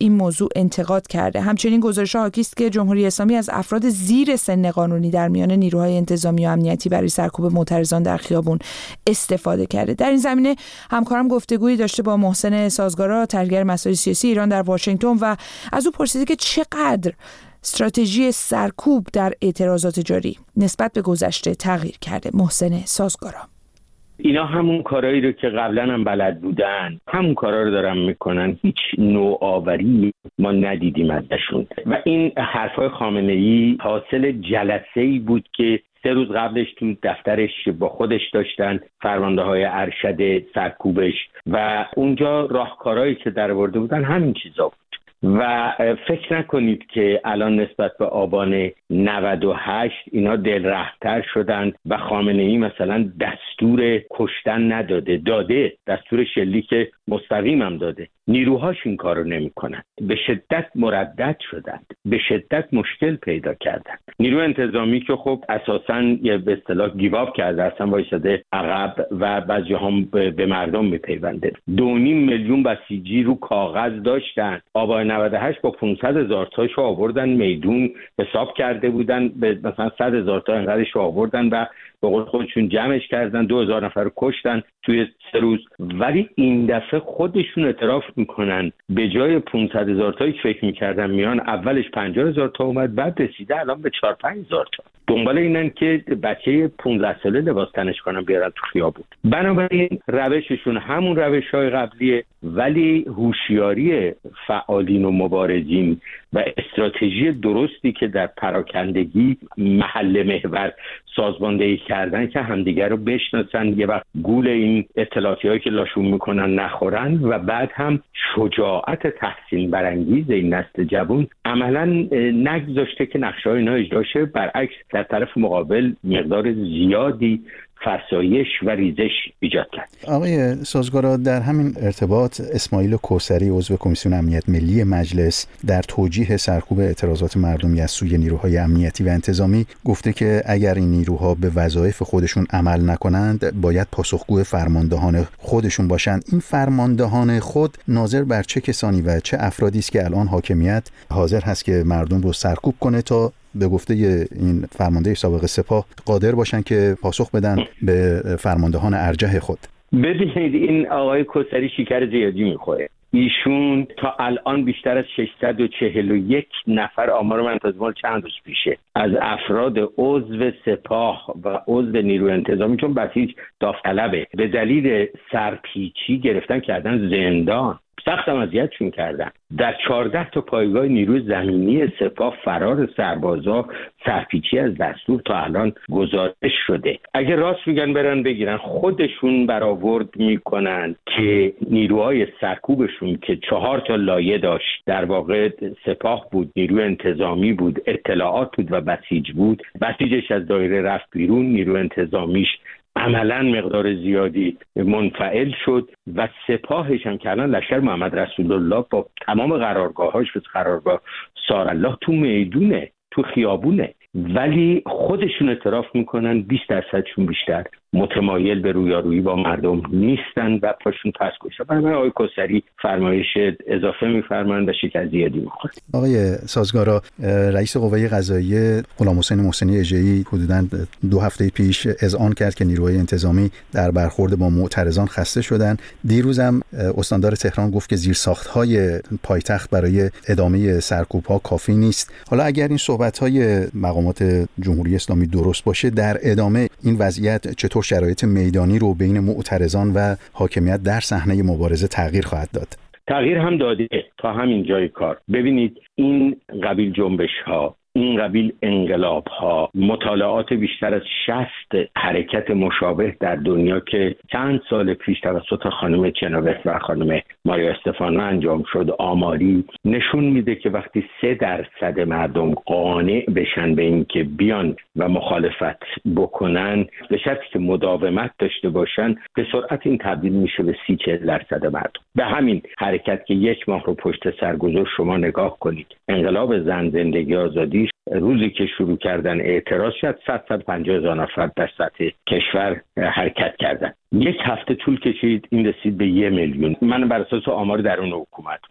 [SPEAKER 5] این موضوع انتقاد کرده. همچنین گزارش‌ها حاکی است که جمهوری اسلامی از افراد زیر سن قانونی در میان نیروهای انتظامی و امنیتی برای سرکوب معترضان در خیابون استفاده کرده. در این زمینه همکارم گفتگویی داشته با محسن سازگارا، تحلیلگر مسائل سیاسی ایران در واشنگتن، و از او پرسیده که چقدر استراتژی سرکوب در اعتراضات جاری نسبت به گذشته تغییر کرده. محسن سازگارا:
[SPEAKER 16] اینا همون کارهایی رو که قبلا هم بلد بودن، همون کارها رو دارن میکنن. هیچ نوآوری ما ندیدیم ازشون. و این حرفای خامنه‌ای حاصل جلسه‌ای بود که سه روز قبلش تو دفترش با خودش داشتن، فرمانده های ارشد سرکوبش، و اونجا راهکارهایی که در آورده بودن همین چیزا بود. و فکر نکنید که الان نسبت به آبان نود و هشت اینا دلرحم‌تر شدن و خامنه‌ای مثلا دستور کشتن نداده، داده دستور شلیک مستقیم هم داده. نیروهاش این کار رو نمی کنن. به شدت مردد شدند، به شدت مشکل پیدا کردند. نیرو انتظامی که خب اساساً یه به اصطلاح گیواب کرده، اصلا وایساده عقب و بعضی هم به مردم میپیونده. دو نیم میلیون بسیجی رو کاغذ داشتن. آبان نود و هشت با پانصد هزار تاشو آوردن میدون، حساب کرده بودن به مثلا صد هزار تا انقدرش آوردن و به قول خودشون جمعش کردن، دو هزار نفر رو کشتن توی سه روز. ولی این دفعه خودشون اعتراف میکنن به جای پانصد هزار تایی که فکر میکردن میان، اولش پنجاه هزار تا اومد، بعد رسیده الان به چهار پنج هزار تا. دنبال اینن که بچه پانزده ساله لباس تنش کنن بیارن تو خیابون. بنابراین روششون همون روش‌های قبلیه، ولی هوشیاری فعالین و مبارزین و استراتژی درستی که در پراکندگی محل محور سازماندهی کردن که همدیگر رو بشناسن، یه وقت گول این اطلاعاتی‌هایی که لاشون میکنن نخورن، و بعد هم شجاعت تحسین برانگیز این نسل جوان عملاً نگذاشته که نقشه‌های اینا اجرا شه. برعکس در طرف مقابل مقدار زیادی فرسایش و ریزش ایجاد کرد.
[SPEAKER 17] آقای سازگارا، در همین ارتباط اسماعیل کوثری عضو کمیسیون امنیت ملی مجلس در توجیه سرکوب اعتراضات مردمی از سوی نیروهای امنیتی و انتظامی گفته که اگر این نیروها به وظایف خودشون عمل نکنند باید پاسخگو فرماندهان خودشون باشند. این فرماندهان خود ناظر بر چه کسانی و چه افرادی است که الان حاکمیت حاضر هست که مردم رو سرکوب کنه تا به گفته این فرمانده سابق سپاه قادر باشن که پاسخ بدن به فرماندهان ارجح خود؟
[SPEAKER 16] ببینید، این آقای کوثری شکر زیادی میخوره. ایشون تا الان بیشتر از ششصد و چهل و یک نفر، آمار من از مال چند روز پیشه، از افراد عضو سپاه و عضو نیروی انتظامی، چون بسیج داوطلبه، به دلیل سرپیچی گرفتن کردن زندان، سخت هم اذیتشون کردن. در چهارده تا پایگاه نیروی زمینی سپاه فرار سربازا سرپیچی از دستور تا الان گزارش شده. اگه راست میگن برن بگیرن، خودشون برآورد میکنن که نیروهای سرکوبشون که چهار تا لایه داشت، در واقع سپاه بود، نیروی انتظامی بود، اطلاعات بود و بسیج بود. بسیجش از دایره رفت بیرون، نیروی انتظامیش عملا مقدار زیادی منفعل شد و سپاهش هم که الان لشکر محمد رسول الله با تمام قرارگاهاش به قرارگاه سارالله تو میدونه، تو خیابونه، ولی خودشون اعتراف میکنن بیست درصدشون بیشتر متمایل به رویارویی با مردم نیستن و پاشون پس گذاشتن. برای آقای کوثری فرمایش اضافه میفرمایند و شکر زیادی میخورد.
[SPEAKER 17] آقای سازگارا، رئیس قوه قضاییه غلام حسین محسنی اژه‌ای حدوداً دو هفته پیش اذعان کرد که نیروهای انتظامی در برخورد با معترضان خسته شدن. دیروز هم استاندار تهران گفت که زیرساخت‌های پایتخت برای ادامه سرکوب‌ها کافی نیست. حالا اگر این صحبت‌های مقامات جمهوری اسلامی درست باشه، در ادامه این وضعیت چطور شرایط میدانی رو بین معترضان و حاکمیت در صحنه مبارزه تغییر خواهد داد؟
[SPEAKER 16] تغییر هم داده تا همین جای کار. ببینید، این قبیل جنبش ها، این قبیل انقلاب ها، مطالعات بیشتر از شصت حرکت مشابه در دنیا که چند سال پیش توسط خانم چناوت و خانم ماریا استفانو انجام شد، آماری نشون میده که وقتی سه درصد مردم قانع بشن به این که بیان و مخالفت بکنن، به شرطی که مداومت داشته باشن، به سرعت این تبدیل میشه به سی چهل درصد مردم. به همین حرکت که یک ماه رو پشت سر گذاشت، شما نگاه کنید انقلاب زن، زندگی، آزادی، روزی که شروع کردن اعتراض شد، صد تا پنجاه هزار نفر در سطح کشور حرکت کردن. یک هفته طول کشید این رسید به یه میلیون. من بر اساس آمار درون حکومت میگم.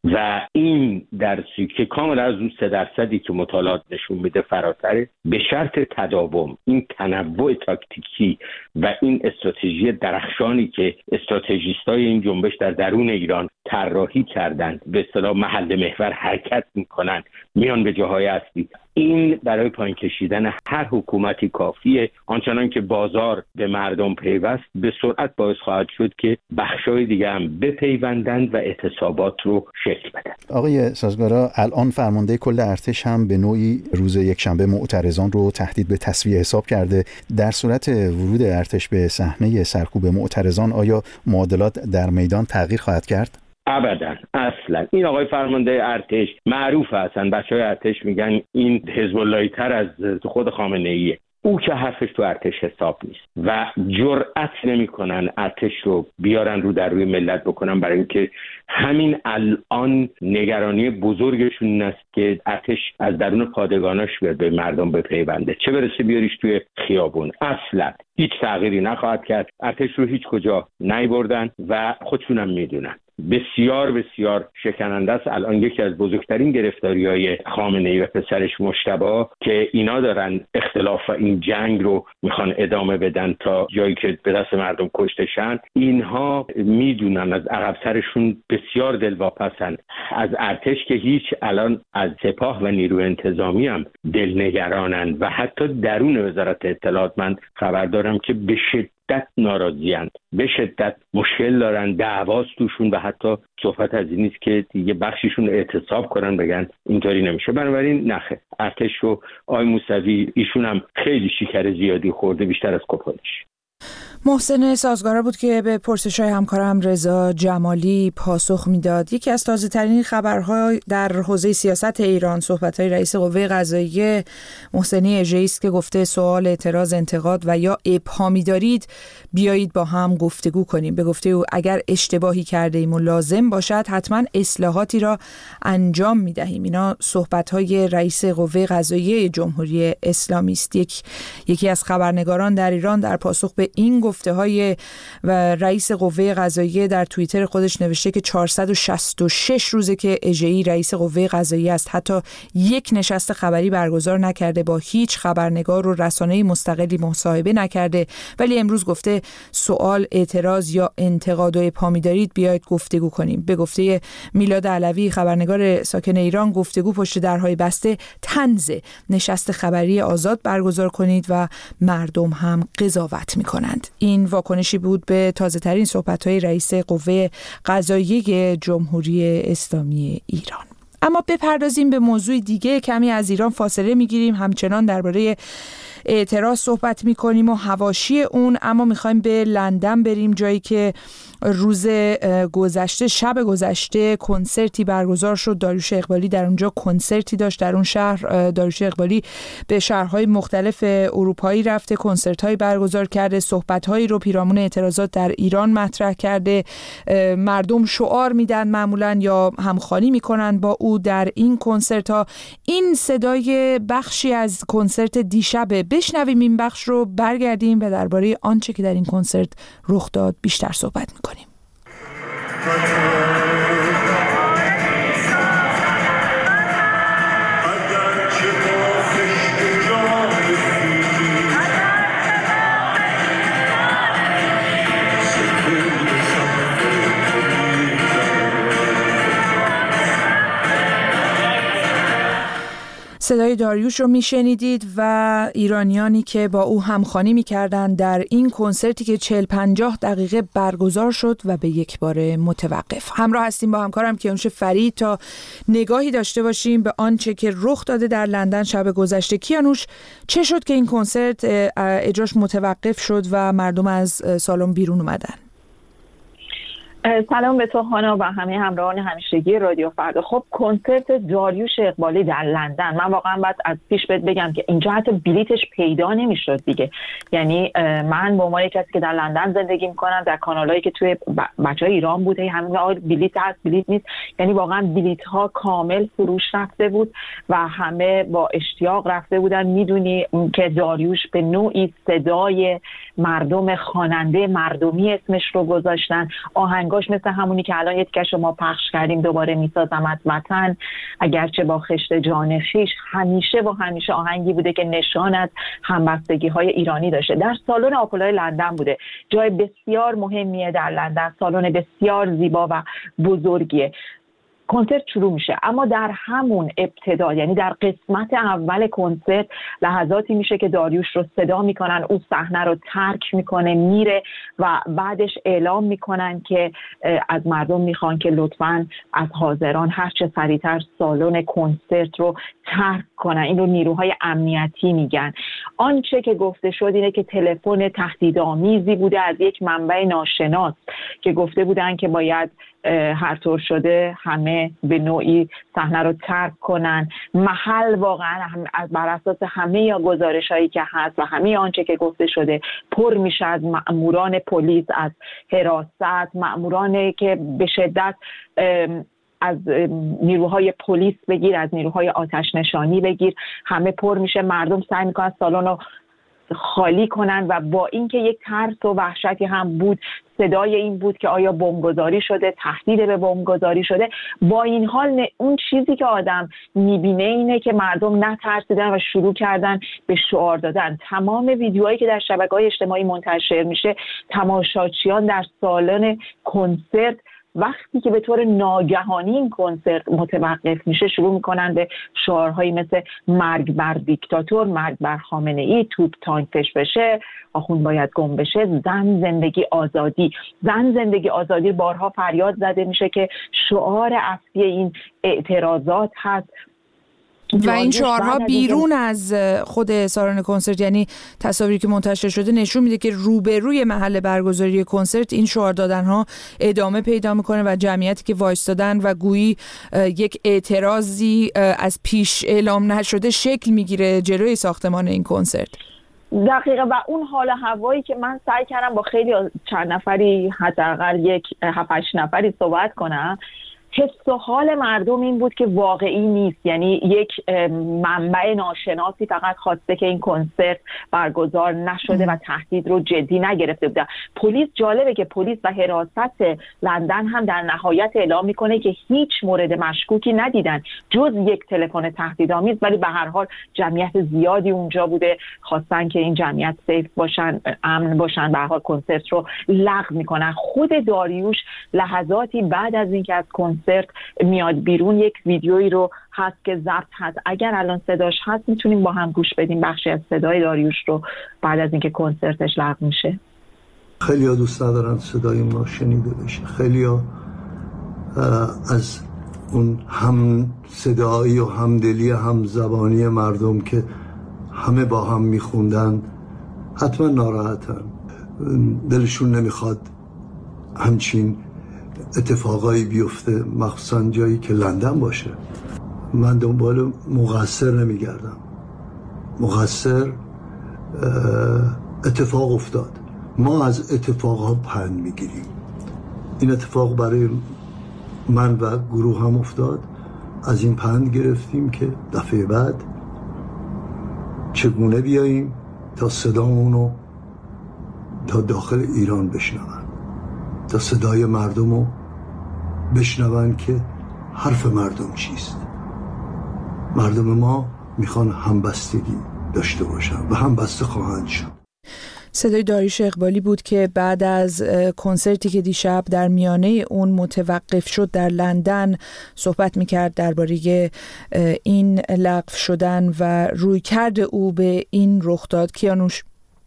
[SPEAKER 16] و این درسی که کاملا از اون سه درصدی که مطالعات نشون میده فراتره، به شرط تداوم این تنوع تاکتیکی و این استراتژی درخشانی که استراتژیستای این جنبش در درون ایران طراحی کردند، به اصطلاح محل محور حرکت میکنن، میان به جاهای اصلی، این برای پایین کشیدن هر حکومتی کافیه. آنچنان که بازار به مردم پیوست به سرعت باعث خواهد شد که بخشای دیگه هم بپیوندند و اعتصابات رو شکل بدن.
[SPEAKER 17] آقای سازگارا، الان فرمانده کل ارتش هم به نوعی روز یکشنبه معترضان رو تهدید به تسویه حساب کرده. در صورت ورود ارتش به صحنه سرکوب معترضان آیا معادلات در میدان تغییر خواهد کرد؟
[SPEAKER 16] ابداً، اصلا. این آقای فرمانده ارتش معروف هستن، بچهای ارتش میگن این حزب اللهی تر از خود خامنه ایه. او که حرفش تو ارتش حساب نیست و جرأت نمیکنن ارتش رو بیارن رو در روی ملت بکنن، برای اینکه همین الان نگرانی بزرگشون این است که ارتش از درون پادگاناش بیاد به مردم بپیونده، چه برسه بیاریش توی خیابون. اصلا هیچ تغییری نخواهد کرد. ارتش رو هیچ کجا نیبردن و خودشونم میدونن. بسیار بسیار شکننده است. الان یکی از بزرگترین گرفتاری‌های خامنه‌ای و پسرش مجتبی که اینا دارن اختلاف و این جنگ رو میخوان ادامه بدن تا جایی که به دست مردم کشته شن، اینها میدونن از عقب سرشون بسیار دلواپسن. از ارتش که هیچ، الان از سپاه و نیروی انتظامی هم دلنگرانن و حتی درون وزارت اطلاعات من خبر دارم که به شدت ناراضی‌اند، به شدت مشکل دارن، دعواست توشون و حتی صحبت از این نیست که دیگه بخشیشون اعتصاب کنن بگن اینطوری نمیشه. بنابراین نخه، ارتش رو آی موسوی ایشون هم خیلی شکر زیادی خورده، بیشتر از کپونش.
[SPEAKER 5] محسن سازگارا بود که به پرسش‌های همکارم رضا جمالی پاسخ میداد. یکی از تازه‌ترین خبرها در حوزه سیاست ایران صحبت‌های رئیس قوه قضاییه محسنی اژه‌ای است که گفته سوال، اعتراض، انتقاد و یا ابهامی دارید بیایید با هم گفتگو کنیم. به گفته او اگر اشتباهی کرده ایم و لازم باشد حتما اصلاحاتی را انجام می‌دهیم. اینا صحبت‌های رئیس قوه قضاییه جمهوری اسلامی است. یک یکی از خبرنگاران در ایران در پاسخ به این گفته های و رئیس قوه قضاییه در توییتر خودش نوشته که چهارصد و شصت و شش روزه که اژه‌ای رئیس قوه قضاییه است، حتی یک نشست خبری برگزار نکرده، با هیچ خبرنگار و رسانه‌ای مستقلی مصاحبه نکرده، ولی امروز گفته سوال، اعتراض یا انتقاد و ابهامی دارید بیایید گفتگو کنیم. به گفته میلاد علوی خبرنگار ساکن ایران، گفتگو پشت درهای بسته طنز، نشست خبری آزاد برگزار کنید و مردم هم قضاوت می‌کنند. این واکنشی بود به تازه‌ترین صحبت‌های رئیس قوه قضاییه جمهوری اسلامی ایران. اما بپردازیم به موضوع دیگه، کمی از ایران فاصله میگیریم، همچنان درباره اعتراض صحبت میکنیم و حواشی اون، اما میخوایم به لندن بریم، جایی که روز گذشته شب گذشته کنسرتی برگزار شد. داریوش اقبالی در اونجا کنسرتی داشت. در اون شهر داریوش اقبالی به شهرهای مختلف اروپایی رفته، کنسرت‌هایی برگزار کرده، صحبت‌هایی رو پیرامون اعتراضات در ایران مطرح کرده. مردم شعار میدن معمولاً یا همخوانی میکنن با او در این کنسرت‌ها. این صدای بخشی از کنسرت دیشبه. بشنویم این بخش رو، برگردیم و درباره آنچه که در این کنسرت رخ داد بیشتر صحبت میکنیم. صدای داریوش رو میشنیدید و ایرانیانی که با او همخوانی میکردن در این کنسرتی که چهل پنجاه دقیقه برگزار شد و به یک باره متوقف. همراه هستیم با همکارم کیانوش فرید تا نگاهی داشته باشیم به آنچه که رخ داده در لندن شب گذشته. کیانوش، چه شد که این کنسرت اجراش متوقف شد و مردم از سالن بیرون اومدن؟
[SPEAKER 18] سلام به تو هانا و همه همراهان همیشگی رادیو فردا. خب کنسرت داریوش اقبالی در لندن، من واقعا باید از پیش بهت بگم که اینجا حتی بلیتش پیدا نمیشد دیگه. یعنی من به عنوان کسی که در لندن زندگی میکنم، در کانالایی که توی بچهای ایران بوده همه آقا بلیت هست بلیت نیست، یعنی واقعا بلیت ها کامل فروش رفته بود و همه با اشتیاق رفته بودن. میدونی که داریوش به نوعی صدای مردم، خواننده مردمی اسمش رو گذاشتن. آهنگ آهنگاش مثل همونی که الان یک کش ما پخش کردیم، دوباره میسازم از وطن، اگرچه با خشت جان خویش، همیشه و همیشه آهنگی بوده که نشان از همبستگی های ایرانی داشته. در سالن آپولای لندن بوده، جای بسیار مهمیه در لندن، سالن بسیار زیبا و بزرگیه. کنسرت شروع میشه، اما در همون ابتدا، یعنی در قسمت اول کنسرت، لحظاتی میشه که داریوش رو صدا میکنن، اون صحنه رو ترک میکنه میره و بعدش اعلام میکنن که از مردم میخوان که لطفاً از حاضران هر چه سریعتر سالن کنسرت رو ترک کنن. این رو نیروهای امنیتی میگن. آنچه که گفته شد اینه که تلفن تهدیدآمیزی بوده از یک منبع ناشناس که گفته بودن که باید هر طور شده همه به نوعی صحنه رو ترک کنن. محل واقعا بر اساس همه یا گزارش هایی که هست و همه آنچه که گفته شده پر میشه از مأموران پلیس، از حراست، مأمورانی که به شدت از نیروهای پلیس بگیر، از نیروهای آتش نشانی بگیر، همه پر میشه. مردم سعی میکنن سالن رو خالی کنن و با اینکه یک ترس و وحشتی هم بود، صدای این بود که آیا بمبگذاری شده، تهدید به بمبگذاری شده. با این حال اون چیزی که آدم میبینه اینه که مردم نترسیدن و شروع کردن به شعار دادن. تمام ویدیوهایی که در شبکه‌های اجتماعی منتشر میشه، تماشاچیان در سالن کنسرت وقتی که به طور ناگهانی این کنسرت متوقف میشه شروع میکنن به شعارهایی مثل مرگ بر دیکتاتور، مرگ بر خامنه ای، توپ تانک فش بشه، آخوند باید گم بشه، زن زندگی آزادی. زن زندگی آزادی بارها فریاد زده میشه که شعار اصلی این اعتراضات هست
[SPEAKER 5] و این شعارها بیرون از خود سالن کنسرت، یعنی تصاویری که منتشر شده نشون میده که روبروی محل برگزاری کنسرت این شعار دادنها ادامه پیدا میکنه و جمعیتی که وایستادن و گویی یک اعتراضی از پیش اعلام نشده شکل میگیره جلوی ساختمان این کنسرت.
[SPEAKER 18] دقیقه. و اون حال هوایی که من سعی کردم با خیلی چند نفری، حداقل یک هفت هشت نفری صحبت کنم، حس و حال مردم این بود که واقعی نیست. یعنی یک منبع ناشناسی فقط خواسته که این کنسرت برگزار نشده و تهدید رو جدی نگرفته بوده. پلیس، جالبه که پلیس و حراست لندن هم در نهایت اعلام میکنه که هیچ مورد مشکوکی ندیدن جز یک تلفن تهدیدآمیز، ولی به هر حال جمعیت زیادی اونجا بوده، خواستن که این جمعیت سیف باشن، امن باشن، به هر حال کنسرت رو لغو میکنن. خود داریوش لحظاتی بعد از اینکه از کنسرت میاد بیرون یک ویدیویی رو هست که ضبط هست، اگر الان صداش هست میتونیم با هم گوش بدیم بخشی از صدای داریوش رو بعد از اینکه کنسرتش لغو میشه.
[SPEAKER 19] خیلی ها دوست ندارن صدای ما شنیده بشه، خیلی ها از اون هم صدایی و همدلی هم زبانی مردم که همه با هم میخوندن حتما ناراحتن، دلشون نمیخواد همچین اتفاقایی بیفته، مخصوصا جایی که لندن باشه. من دنبال مقصر نمیگردم، مقصر اتفاق افتاد، ما از اتفاقها پند میگیریم. این اتفاق برای من و گروه هم افتاد، از این پند گرفتیم که دفعه بعد چگونه بیاییم تا صدامونو تا داخل ایران بشنون، تا صدای مردم رو بشنون که حرف مردم چیست. مردم ما میخوان همبستگی داشته باشن و همبسته خواهند شد.
[SPEAKER 5] صدای داریوش اقبالی بود که بعد از کنسرتی که دیشب در میانه اون متوقف شد در لندن صحبت میکرد درباره این لغو شدن و رویکرد او به این رخ داد. کیانوش؟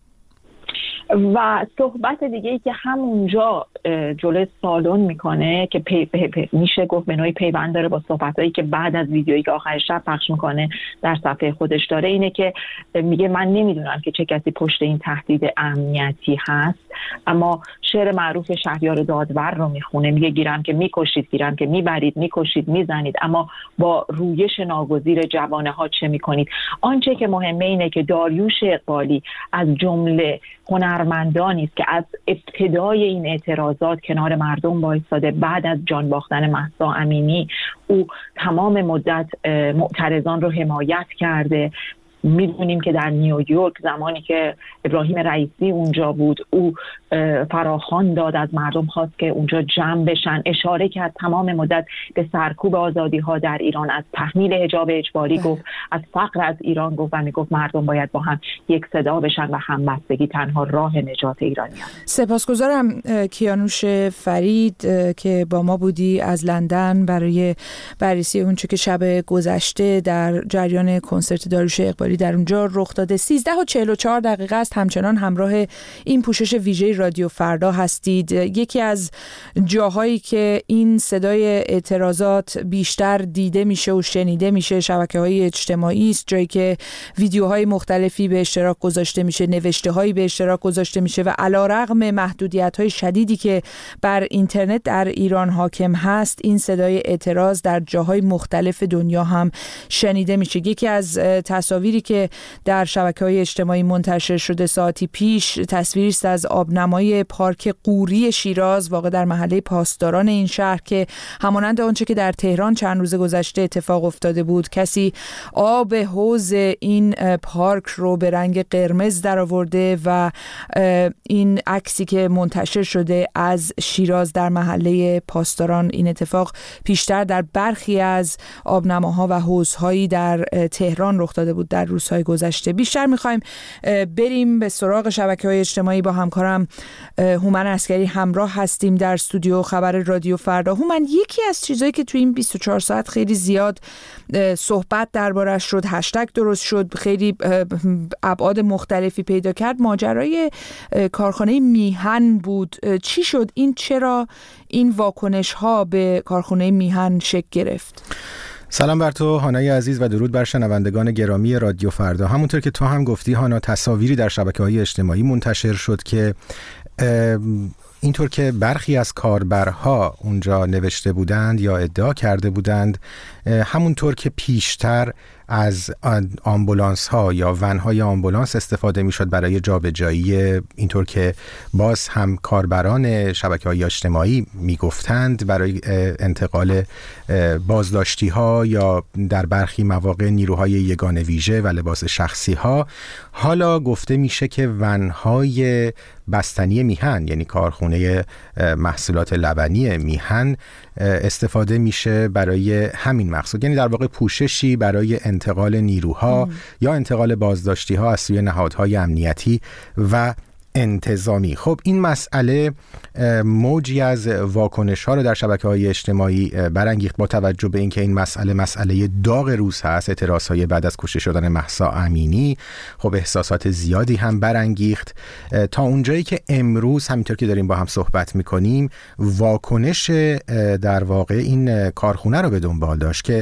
[SPEAKER 18] و صحبت دیگه ای که همونجا جلوی سالن میکنه که پی پی پی میشه گفت به نوعی پیوند داره با صحبتایی که بعد از ویدیویی که آخر شب پخش میکنه در صفحه خودش داره، اینه که میگه من نمیدونم که چه کسی پشت این تهدید امنیتی هست، اما شعر معروف شهریار دادور رو میخونه، میگه گیرم که میکشید، گیرم که میبرید، میکشید، میزنید، اما با رویش ناگزیر جوانه ها چه میکنید. آنچه که مهمه اینه که داریوش اقبالی از جمله هنرمندانی است که از ابتدای این اعتراضات کنار مردم وایساده. بعد از جان باختن مهسا امینی او تمام مدت معترضان رو حمایت کرده، میدونیم که در نیویورک زمانی که ابراهیم رئیسی اونجا بود، او فراخوان داد، از مردم خواست که اونجا جمع بشن، اشاره کرد تمام مدت به سرکوب آزادی ها در ایران، از تحمیل حجاب اجباری گفت، از فقر از ایران گفت و میگفت مردم باید با هم یک صدا بشن و همبستگی تنها راه نجات ایرانیان.
[SPEAKER 5] سپاسگزارم کیانوش فرید که با ما بودی از لندن برای بررسی اونچه که شب گذشته در جریان کنسرت داریوش اقبالی در اونجا رخ داده. سیزده و چهل و چهار دقیقه است. همچنان همراه این پوشش ویژه رادیو فردا هستید. یکی از جاهایی که این صدای اعتراضات بیشتر دیده میشه و شنیده میشه شبکه‌های اجتماعی است، جایی که ویدیوهای مختلفی به اشتراک گذاشته میشه، نوشته‌هایی به اشتراک گذاشته میشه و علیرغم محدودیت‌های شدیدی که بر اینترنت در ایران حاکم هست، این صدای اعتراض در جاهای مختلف دنیا هم شنیده میشه. یکی از تصاویری که در شبکه‌های اجتماعی منتشر شده ساعتی پیش تصویری است از آبنمای پارک قوری شیراز واقع در محله پاسداران این شهر که همانند آنچه که در تهران چند روز گذشته اتفاق افتاده بود، کسی آب حوض این پارک رو به رنگ قرمز درآورده و این عکسی که منتشر شده از شیراز در محله پاسداران، این اتفاق پیشتر در برخی از آبنماها و حوضهایی در تهران رخ داده بود در روزهای گذشته. بیشتر می‌خوایم بریم به سراغ شبکه‌های اجتماعی. با همکارم هومن عسکری همراه هستیم در استودیو خبر رادیو فردا. هومن، یکی از چیزایی که تو این بیست و چهار ساعت خیلی زیاد صحبت دربارش شد، هشتگ درست شد، خیلی ابعاد مختلفی پیدا کرد، ماجرای کارخانه میهن بود. چی شد این؟ چرا این واکنش ها به کارخانه میهن شکل گرفت؟
[SPEAKER 14] سلام بر تو هانای عزیز و درود بر شنوندگان گرامی رادیو فردا. همونطور که تو هم گفتی هانا، تصاویری در شبکه‌های اجتماعی منتشر شد که اینطور که برخی از کاربرها اونجا نوشته بودند یا ادعا کرده بودند، همونطور که پیشتر از آمبولانس ها یا ون های آمبولانس استفاده می شد برای جابجایی، اینطور که باز هم کاربران شبکه‌های اجتماعی می گفتند برای انتقال بازداشتی ها یا در برخی مواقع نیروهای یگانه ویژه و لباس شخصی ها، حالا گفته میشه که ون های بستنی میهن، یعنی کارخونه محصولات لبنی میهن، استفاده میشه برای همین مقصود، یعنی در واقع پوششی برای انتقال نیروها ام. یا انتقال بازداشتی ها از سوی نهادهای امنیتی و انتظامی. خب این مسئله موجی از واکنش ها رو در شبکه‌های اجتماعی برانگیخت، با توجه به اینکه این مسئله مسئله داغ روز هست، اعتراض‌های بعد از کشته شدن مهسا امینی، خب احساسات زیادی هم برانگیخت، تا اونجایی که امروز همینطور که داریم با هم صحبت می‌کنیم واکنش در واقع این کارخونه رو به دنبال داشت که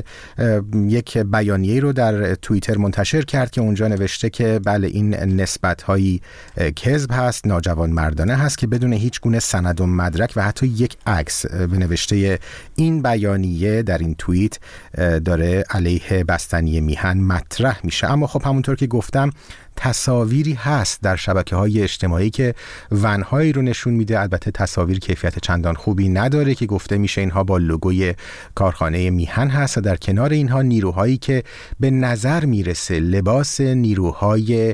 [SPEAKER 14] یک بیانیه رو در توییتر منتشر کرد که اونجا نوشته که بله این نسبت‌هایی کذب هست، ناجوان مردانه هست که بدون هیچ گونه سند و مدرک و حتی یک عکس به نوشته این بیانیه در این توییت داره علیه بستنی میهن مطرح میشه. اما خب همونطور که گفتم تصاویری هست در شبکه‌های اجتماعی که ون‌هایی رو نشون میده، البته تصاویر کیفیت چندان خوبی نداره، که گفته میشه اینها با لوگوی کارخانه میهن هست و در کنار اینها نیروهایی که به نظر میرسه لباس نیروهای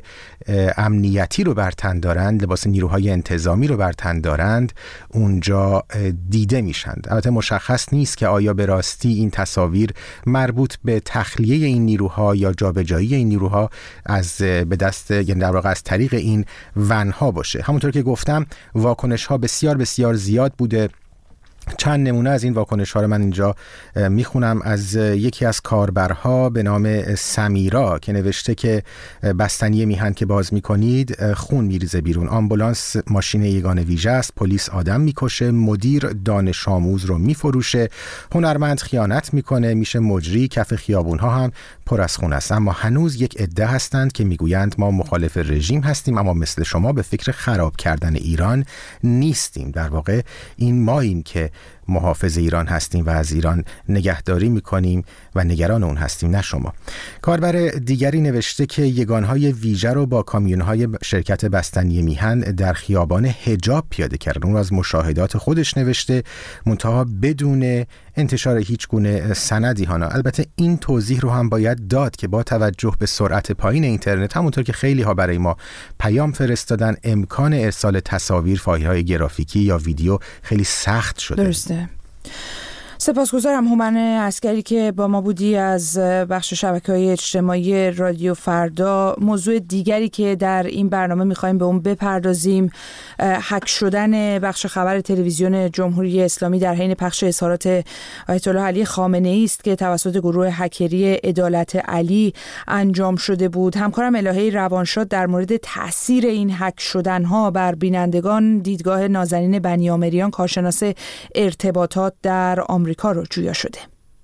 [SPEAKER 14] امنیتی رو بر تن دارند، لباس نیروهای انتظامی رو بر تن دارند، اونجا دیده میشند. البته مشخص نیست که آیا به راستی این تصاویر مربوط به تخلیه این نیروها یا جابجایی این نیروها از به دست یعنی در واقع از طریق این ونها باشه. همونطور که گفتم واکنش ها بسیار بسیار زیاد بوده. چند نمونه از این واکنش ها رو من اینجا میخونم از یکی از کاربرها به نام سمیرا که نوشته که بستنی میهن که باز میکنید خون میریزه بیرون، آمبولانس ماشین یگانه ویژه است، پلیس آدم میکشه، مدیر دانش آموز رو میفروشه، هنرمند خیانت میکنه، میشه مجری، کف خیابون ها هم پر از خون است. اما هنوز یک عده هستند که میگویند ما مخالف رژیم هستیم اما مثل شما به فکر خراب کردن ایران نیستیم. در واقع این ماییم که
[SPEAKER 20] محافظ ایران هستیم و از ایران نگهداری میکنیم و نگران اون هستیم، نه شما. کاربر دیگری نوشته که یگانهای ویژه رو با کامیونهای شرکت بستنی میهن در خیابان حجاب پیاده کردن. اون از مشاهدات خودش نوشته، منتها بدون انتشار هیچ گونه سندی ها. البته این توضیح رو هم باید داد که با توجه به سرعت پایین اینترنت، همونطور که خیلی ها برای ما پیام فرستادن، امکان ارسال تصاویر، فایل های گرافیکی یا ویدیو خیلی سخت شده.
[SPEAKER 5] درسته. سپاسگزارم هومن عسکری که با ما بودی از بخش شبکه‌های اجتماعی رادیو فردا. موضوع دیگری که در این برنامه می‌خوایم به اون بپردازیم، هک شدن بخش خبر تلویزیون جمهوری اسلامی در حین پخش اظهارات آیت الله علی خامنه‌ای است که توسط گروه هکری عدالت علی انجام شده بود. همکارم الهه روانشاد در مورد تأثیر این هک شدن‌ها بر بینندگان دیدگاه نازنین بنیامریان، کارشناس ارتباطات در آمریکا رو جویا شده.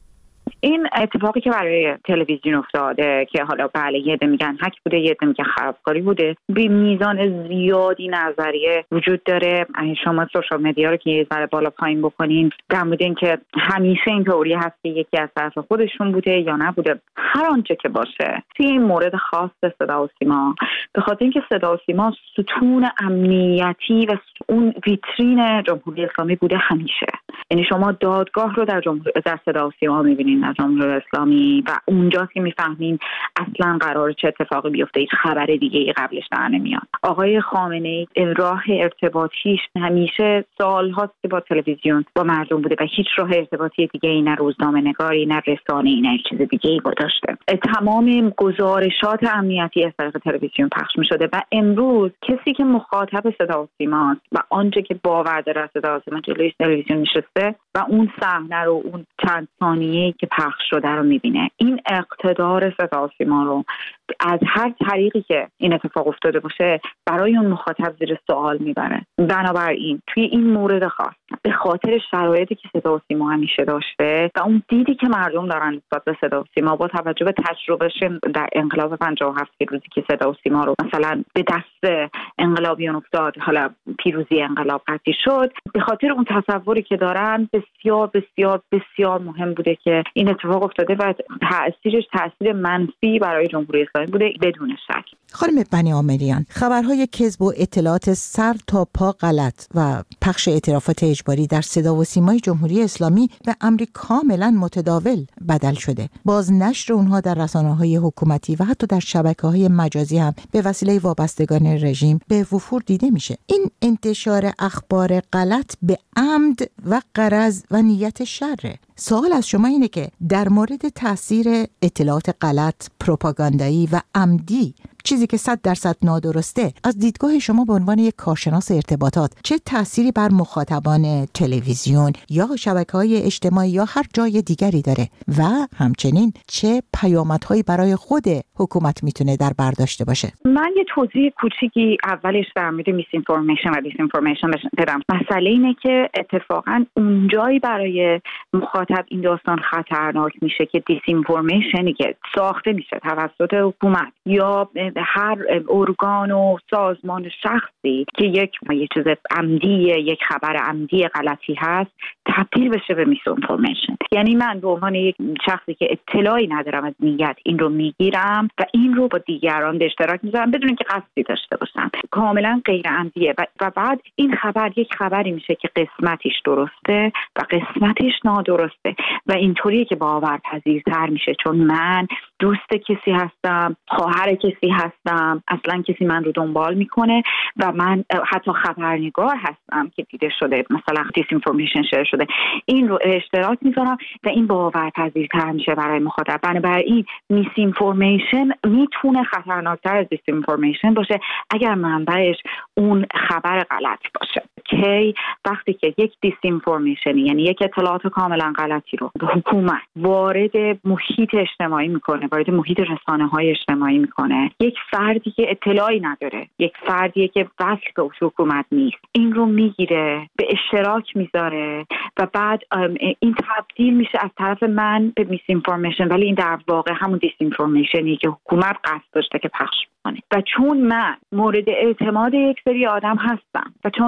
[SPEAKER 21] این اتفاقی که برای تلویزیون افتاده که حالا بله یه عده میگن هک بوده، یه عده میگن خرابکاری بوده، به میزان زیادی نظریه وجود داره. شما سوشال مدیا رو که یه ذره بالا پایین بکنین در مورد اینکه همیشه این تئوری هست که یکی از طرف خودشون بوده یا نبوده، هر آنچه که باشه. توی این مورد خاص صدا و سیما، به خاطر اینکه صدا و سیما ستون امنیتی و اون ویترین جمهوری اسلامی بوده همیشه. یعنی شما دادگاه رو در جمهور در صدا و سیما می‌بینید در جمهوری اسلامی و اونجاست که می‌فهمین اصلا قراره چه اتفاقی بیفته. هیچ خبر دیگه‌ای قبلش در نمیاد. آقای خامنه‌ای راه ارتباطیش همیشه سال‌هاست که با تلویزیون با مردم بوده و هیچ راه ارتباطی دیگه‌ای، نه روزنامه‌نگاری، نه رسانه‌ای، نه چیز دیگه‌ای داشته. تمام گزارشات امنیتی از طریق تلویزیون پخش می‌شده و امروز کسی که مخاطب صدا و سیماست و آنچه که باور داره صدا و سیما جلوی تلویزیون نشسته و اون صحنه رو، اون چند ثانیه‌ای که پخش شده رو می‌بینه، این اقتدار صدا و سیما رو از هر طریقی که این اتفاق افتاده باشه برای اون مخاطب زیر سوال میبره. بنابراین توی این مورد خاص به خاطر شرایطی که صدا و سیما همیشه داشته و اون دیدی که مردم دارن نسبت به صدا و سیما با توجه به تجربهش در انقلاب پنجاه و هفت که روزی که صدا و سیما رو مثلا به دست انقلابیون افتاد، حالا پیروزی انقلاب قطعی شد، به خاطر اون تصوری که دارن بسیار بسیار بسیار مهم بوده که این اتفاق افتاده و تأثیرش تأثیر منفی برای جمهوری اسلامی بوده بدون شک.
[SPEAKER 22] خانم بنیامریان، خبرهای کذب و اطلاعات سر تا پا غلط و پخش اعترافات اجباری در صدا و سیمای جمهوری اسلامی به امری کاملا متداول بدل شده. باز نشر اونها در رسانه‌های حکومتی و حتی در شبکه‌های مجازی هم به وسیله وابستگان رژیم به وفور دیده میشه. این انتشار اخبار غلط به عمد و غرض و نیت شره. سوال از شما اینه که در مورد تاثیر اطلاعات غلط، پروپاگاندایی و عمدی، چیزی که صد درصد نادرسته، از دیدگاه شما به عنوان یک کارشناس ارتباطات چه تأثیری بر مخاطبان تلویزیون یا شبکه‌های اجتماعی یا هر جای دیگری داره و همچنین چه پیامدهایی برای خود حکومت میتونه در بر داشته باشه؟
[SPEAKER 21] من یه توضیح کوچیکی اولش در مورد میس اینفورمیشن و دیس اینفورمیشن بدم. مسئله اینه که اتفاقا اونجایی برای مخاطب این داستان خطرناک میشه که دیس اینفورمیشنی که ساخته میشه توسط حکومت یا هر ارگان و سازمان شخصی که یک یه چیز عمدی، یک خبر عمدی غلطی هست، تبدیل بشه به میس اینفورمیشن. یعنی من به عنوان یک شخصی که اطلاعی ندارم از نیت این رو میگیرم و این رو با دیگران به اشتراک میذارم بدون اینکه قصدی داشته باشم، کاملا غیر عمدیه و, و بعد این خبر یک خبری میشه که قسمتش درسته و قسمتش نادرسته و اینطوریه که باورپذیرتر میشه، چون من دوست کسی هستم، خواهر کسی هستم، اصلا کسی من رو دنبال میکنه و من حتی خبرنگار هستم که دیده شده مثلا دیس اینفورمیشن شیر شده، این رو اشتراک میذارم و این باورپذیرتر میشه برای مخاطب. بنابراین میس اینفورمیشن میتونه خطرناکتر از دیس اینفورمیشن باشه اگر منبعش اون خبر غلط باشه. که وقتی که یک دیس اینفورمیشن، یعنی یک اطلاعات کاملا غلطی رو حکومت وارد محیط اجتماعی میکنه، وارد محیط رسانه‌های اجتماعی میکنه، یک فردی که اطلاعی نداره، یک فردی که وصل به حکومت نیست، این رو میگیره به اشتراک میذاره و بعد این تبدیل میشه از طرف من به میس اینفورمیشن، ولی این در واقع همون دیس اینفورمیشنی که حکومت قصد داشته که پخش کنه. و چون من مورد اعتماد یک سری آدم هستم و چون من مثلا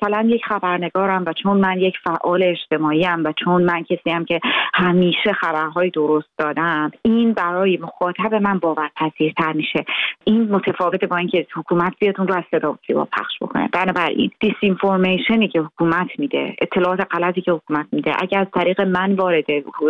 [SPEAKER 21] مثلا یک خبرنگارم و چون من یک فعال اجتماعی ام و چون من کسی ام که همیشه خبرهای درست دادم، این برای مخاطب من باورپذیرتر میشه. این متفاوته با اینکه حکومت بیاد اون رو از صدا و سیما پخش بکنه. بنابراین دیس اینفورمیشنی که حکومت میده، اطلاعات غلطی که حکومت میده، اگر از طریق من وارد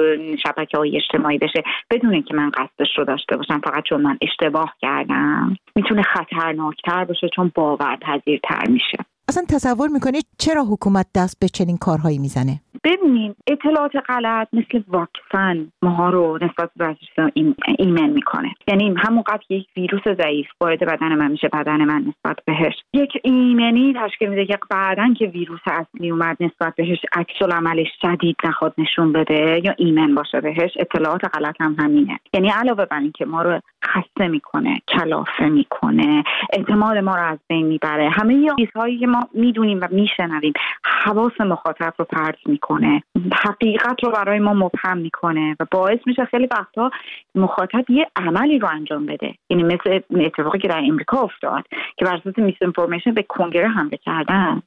[SPEAKER 21] شبکه‌های اجتماعی بشه بدون اینکه من قصدش رو داشته باشم، فقط چون من اشتباه کردم، میتونه خطرناکتر باشه چون باورپذیرتر میشه.
[SPEAKER 22] اصلا تصور میکنید چرا حکومت دست به چنین کارهایی میزنه؟
[SPEAKER 21] ببینید اطلاعات غلط مثل واکسن ماها رو نسبت به ویروس ایمن میکنه. یعنی همونقدر که یک ویروس ضعیف وارد بدن من میشه، بدن من نسبت بهش یک ایمنی تشکیل میده که بعدن که ویروس اصلی اومد نسبت بهش عکس العمل شدید نخواد نشون بده یا ایمن باشه بهش. اطلاعات غلط هم همینه. یعنی علاوه بر این که ما رو خسته میکنه، کلافه میکنه، اعتماد ما رو از بین میبره، همه چیزهایی که ما میدونیم و میشنویم حواس مخاطب رو پرت میکنه، حقیقت رو برای ما مبهم میکنه و باعث میشه خیلی وقتا مخاطب یه عملی رو انجام بده. یعنی مثل اتفاقی که در امریکا افتاد که بر اساس میس اینفورمیشن به کنگره حمله کردن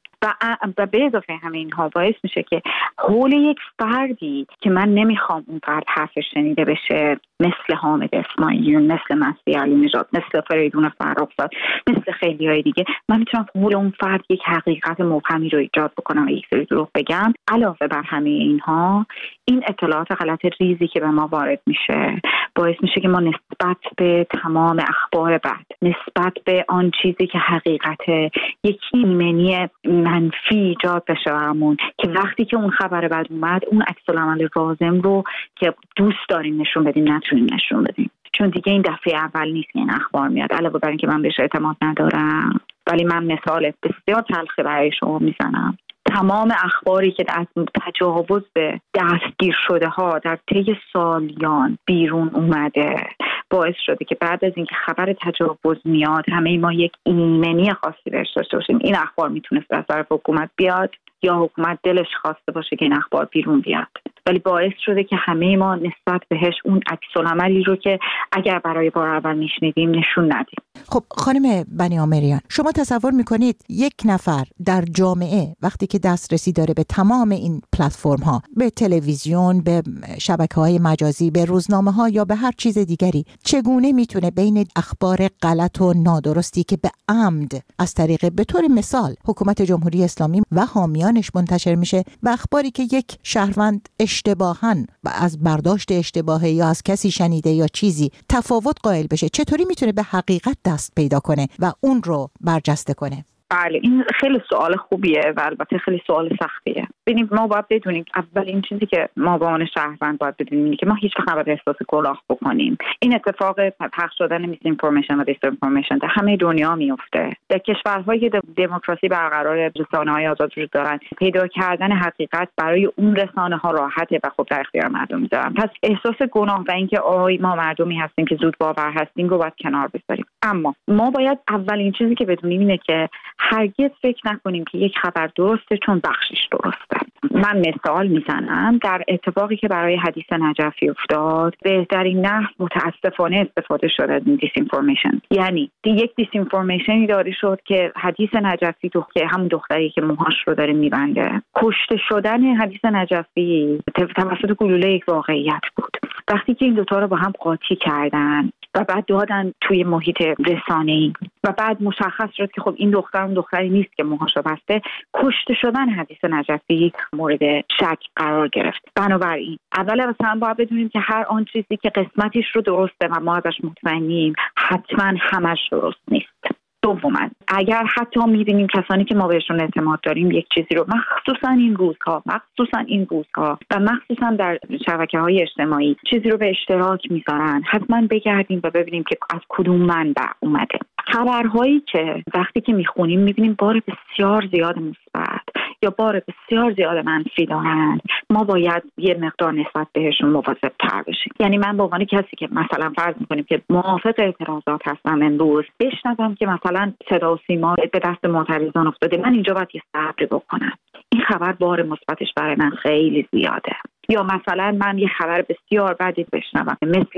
[SPEAKER 21] و به اضافه همه اینها باعث میشه که حول یک فردی که من نمیخوام اون فرد حرفش شنیده بشه، مثل حامد اسماعیلیون، مثل مسیح علی نژاد، مثل فریدون فرخزاد، مثل خیلی های دیگه، من میتونم حول اون فرد یک حقیقت مبهمی رو ایجاد بکنم و یک سری دروغ بگم. علاوه بر همه اینها، این اطلاعات غلط ریزی که به ما وارد میشه باعث میشه که ما نسبت به تمام اخبار بد، نسبت به آن چیزی که حقیقته، یک ایمنی منفی ایجاد بشه برامون که وقتی که اون خبر بد اومد اون عکس العمل لازم رو که دوست داریم نشون بدیم نتونیم نشون بدیم، چون دیگه این دفعه اول نیست که این اخبار میاد. علاوه بر اینکه من بهش اعتماد ندارم، ولی من مثال بسیار تلخی برای شما میزنم. تمام اخباری که از تجاوز به دستگیر شده ها در طی سالیان بیرون اومده باعث شده که بعد از اینکه خبر تجاوز میاد همه ما یک ایمنی خاصی بهش داشته باشیم. این اخبار میتونه از طرف حکومت بیاد یا حکومت دلش خواسته باشه که این اخبار بیرون بیاد، ولی باعث شده که همه ما نسبت بهش اون عکس العملی رو که اگر برای بار اول میشنیدیم نشون ندیم.
[SPEAKER 22] خب خانم بنی آمریان، شما تصور میکنید یک نفر در جامعه وقتی که دسترسی داره به تمام این پلتفرم ها، به تلویزیون، به شبکه‌های مجازی، به روزنامه ها یا به هر چیز دیگری، چگونه میتونه بین اخبار غلط و نادرستی که به عمد از طریق به طور مثال حکومت جمهوری اسلامی و حامیانش منتشر میشه و اخباری که یک شهروند اشتباهاً از برداشت اشتباهی یا از کسی شنیده یا چیزی تفاوت قائل بشه، چطوری میتونه به حقیقت دست پیدا کنه و اون رو برجسته کنه؟
[SPEAKER 21] بله، این خیلی سوال خوبیه و البته خیلی سوال سختیه. ببینیم ما باید بدونیم، اولین چیزی که ما به عنوان شهروند باید بدونیم اینه که ما هیچ وقت نباید احساس گناه بکنیم. این اتفاق پخش شدن میس اینفورمیشن و دیس اینفورمیشن در همه دنیا میفته. در کشورهایی که دموکراسی برقرار، رسانه‌های آزاد وجود دارن، پیدا کردن حقیقت برای اون رسانه‌ها راحته و خب در اختیار مردم میذارن. پس احساس گناه و اینکه آی ما مردمی هستیم که زود باور هستیم رو باید کنار بذاریم. اما ما باید اولین چیزی که بدونیم اینه که هرگز فکر نکنیم که یک خبر درسته چون بخشش درسته. من مثال میزنم در اتفاقی که برای حدیث نجفی افتاد، بهترین نحو متاسفانه استفاده شده از دیس اینفورمیشن. یعنی یک دیس اینفورمیشنی داده شد که حدیث نجفی تو که همون دختری که موهاش رو داره میبنده، کشته شدن حدیث نجفی توسط گلوله یک واقعیت بود. وقتی که این دوتا رو با هم قاطی کردن و بعد دادن توی محیط رسانه‌ای و بعد مشخص شد که خب این دختر اون دختری نیست که موهاشو بسته، کشته شدن حدیث نجفی مورد شک قرار گرفت. بنابراین اول از همه باید بدونیم که هر آن چیزی که قسمتیش رو درسته و ما ازش مطمئنیم حتما همش درست نیست. دوما اگر حتی می‌بینیم کسانی که ما بهشون اعتماد داریم یک چیزی رو مخصوصا این روزها مخصوصا این روزها و مخصوصا در شبکه‌های اجتماعی چیزی رو به اشتراک میذارن، حتما بگردیم و ببینیم که از کدوم منبع اومده. خبرهایی که وقتی که میخونیم میبینیم بار بسیار زیاد مثبت یا بار بسیار زیاد منفی دارن، ما باید یه مقدار نسبت بهشون مواظب تر بشیم. یعنی من به عنوان کسی که مثلا فرض میکنیم که موافق اعتراضات هستم، امروز بشنوم که مثلا صدا و سیما به دست معترضان افتاده، من اینجا باید یه صبری بکنم. این خبر بار مثبتش برای من خیلی زیاده. یا مثلا من یه خبر بسیار بدی بشنوم مثل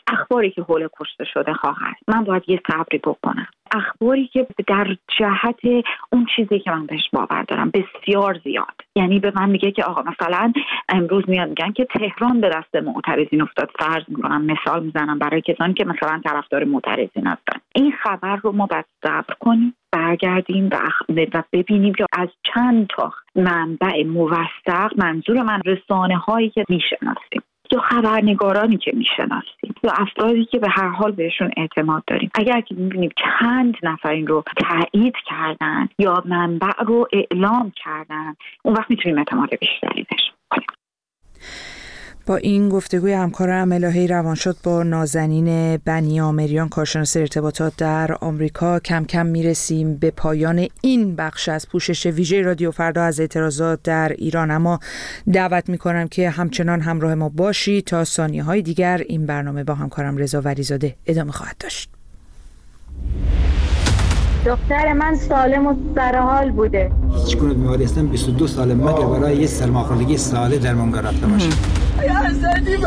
[SPEAKER 21] اخباری که حول کشته شده خواهد، من باید یه صبری بکنم. اخباری که در جهت اون چیزی که من بهش باور دارم بسیار زیاد، یعنی به من میگه که آقا مثلا امروز میاد میگن که تهران به دست معترضین افتاد، فرض میکنم مثال میزنم برای کسانی که مثلا طرفدار معترضین هستن، این خبر رو ما باید صبر کنیم، برگردیم و, اخ... و ببینیم که از چند تا منبع موثق، منظور من رسانه هایی که میشناسیم یا خبرنگارانی که میشناسیم یا افرادی که به هر حال بهشون اعتماد داریم، اگر که میبینیم چند نفر این رو تایید کردن یا منبع رو اعلام کردن، اون وقت میتونیم اعتماد بیشتری بهش کنیم.
[SPEAKER 5] با این گفتگوی همکارم الهی روانشاد با نازنین بنیامریان، کارشناس ارتباطات در آمریکا، کم کم میرسیم به پایان این بخش از پوشش ویژه رادیو فردا از اعتراضات در ایران، اما دعوت میکنم که همچنان همراه ما باشی تا ثانیه های دیگر. این برنامه با همکارم رضا ولیزاده ادامه خواهد داشت.
[SPEAKER 1] دختر من سالم و سرحال بوده.
[SPEAKER 3] هیچ گونه بیماری هستم بیست و دو سال مگه برای یه سرماخوردگی ساده درمانگاه رفته باشم.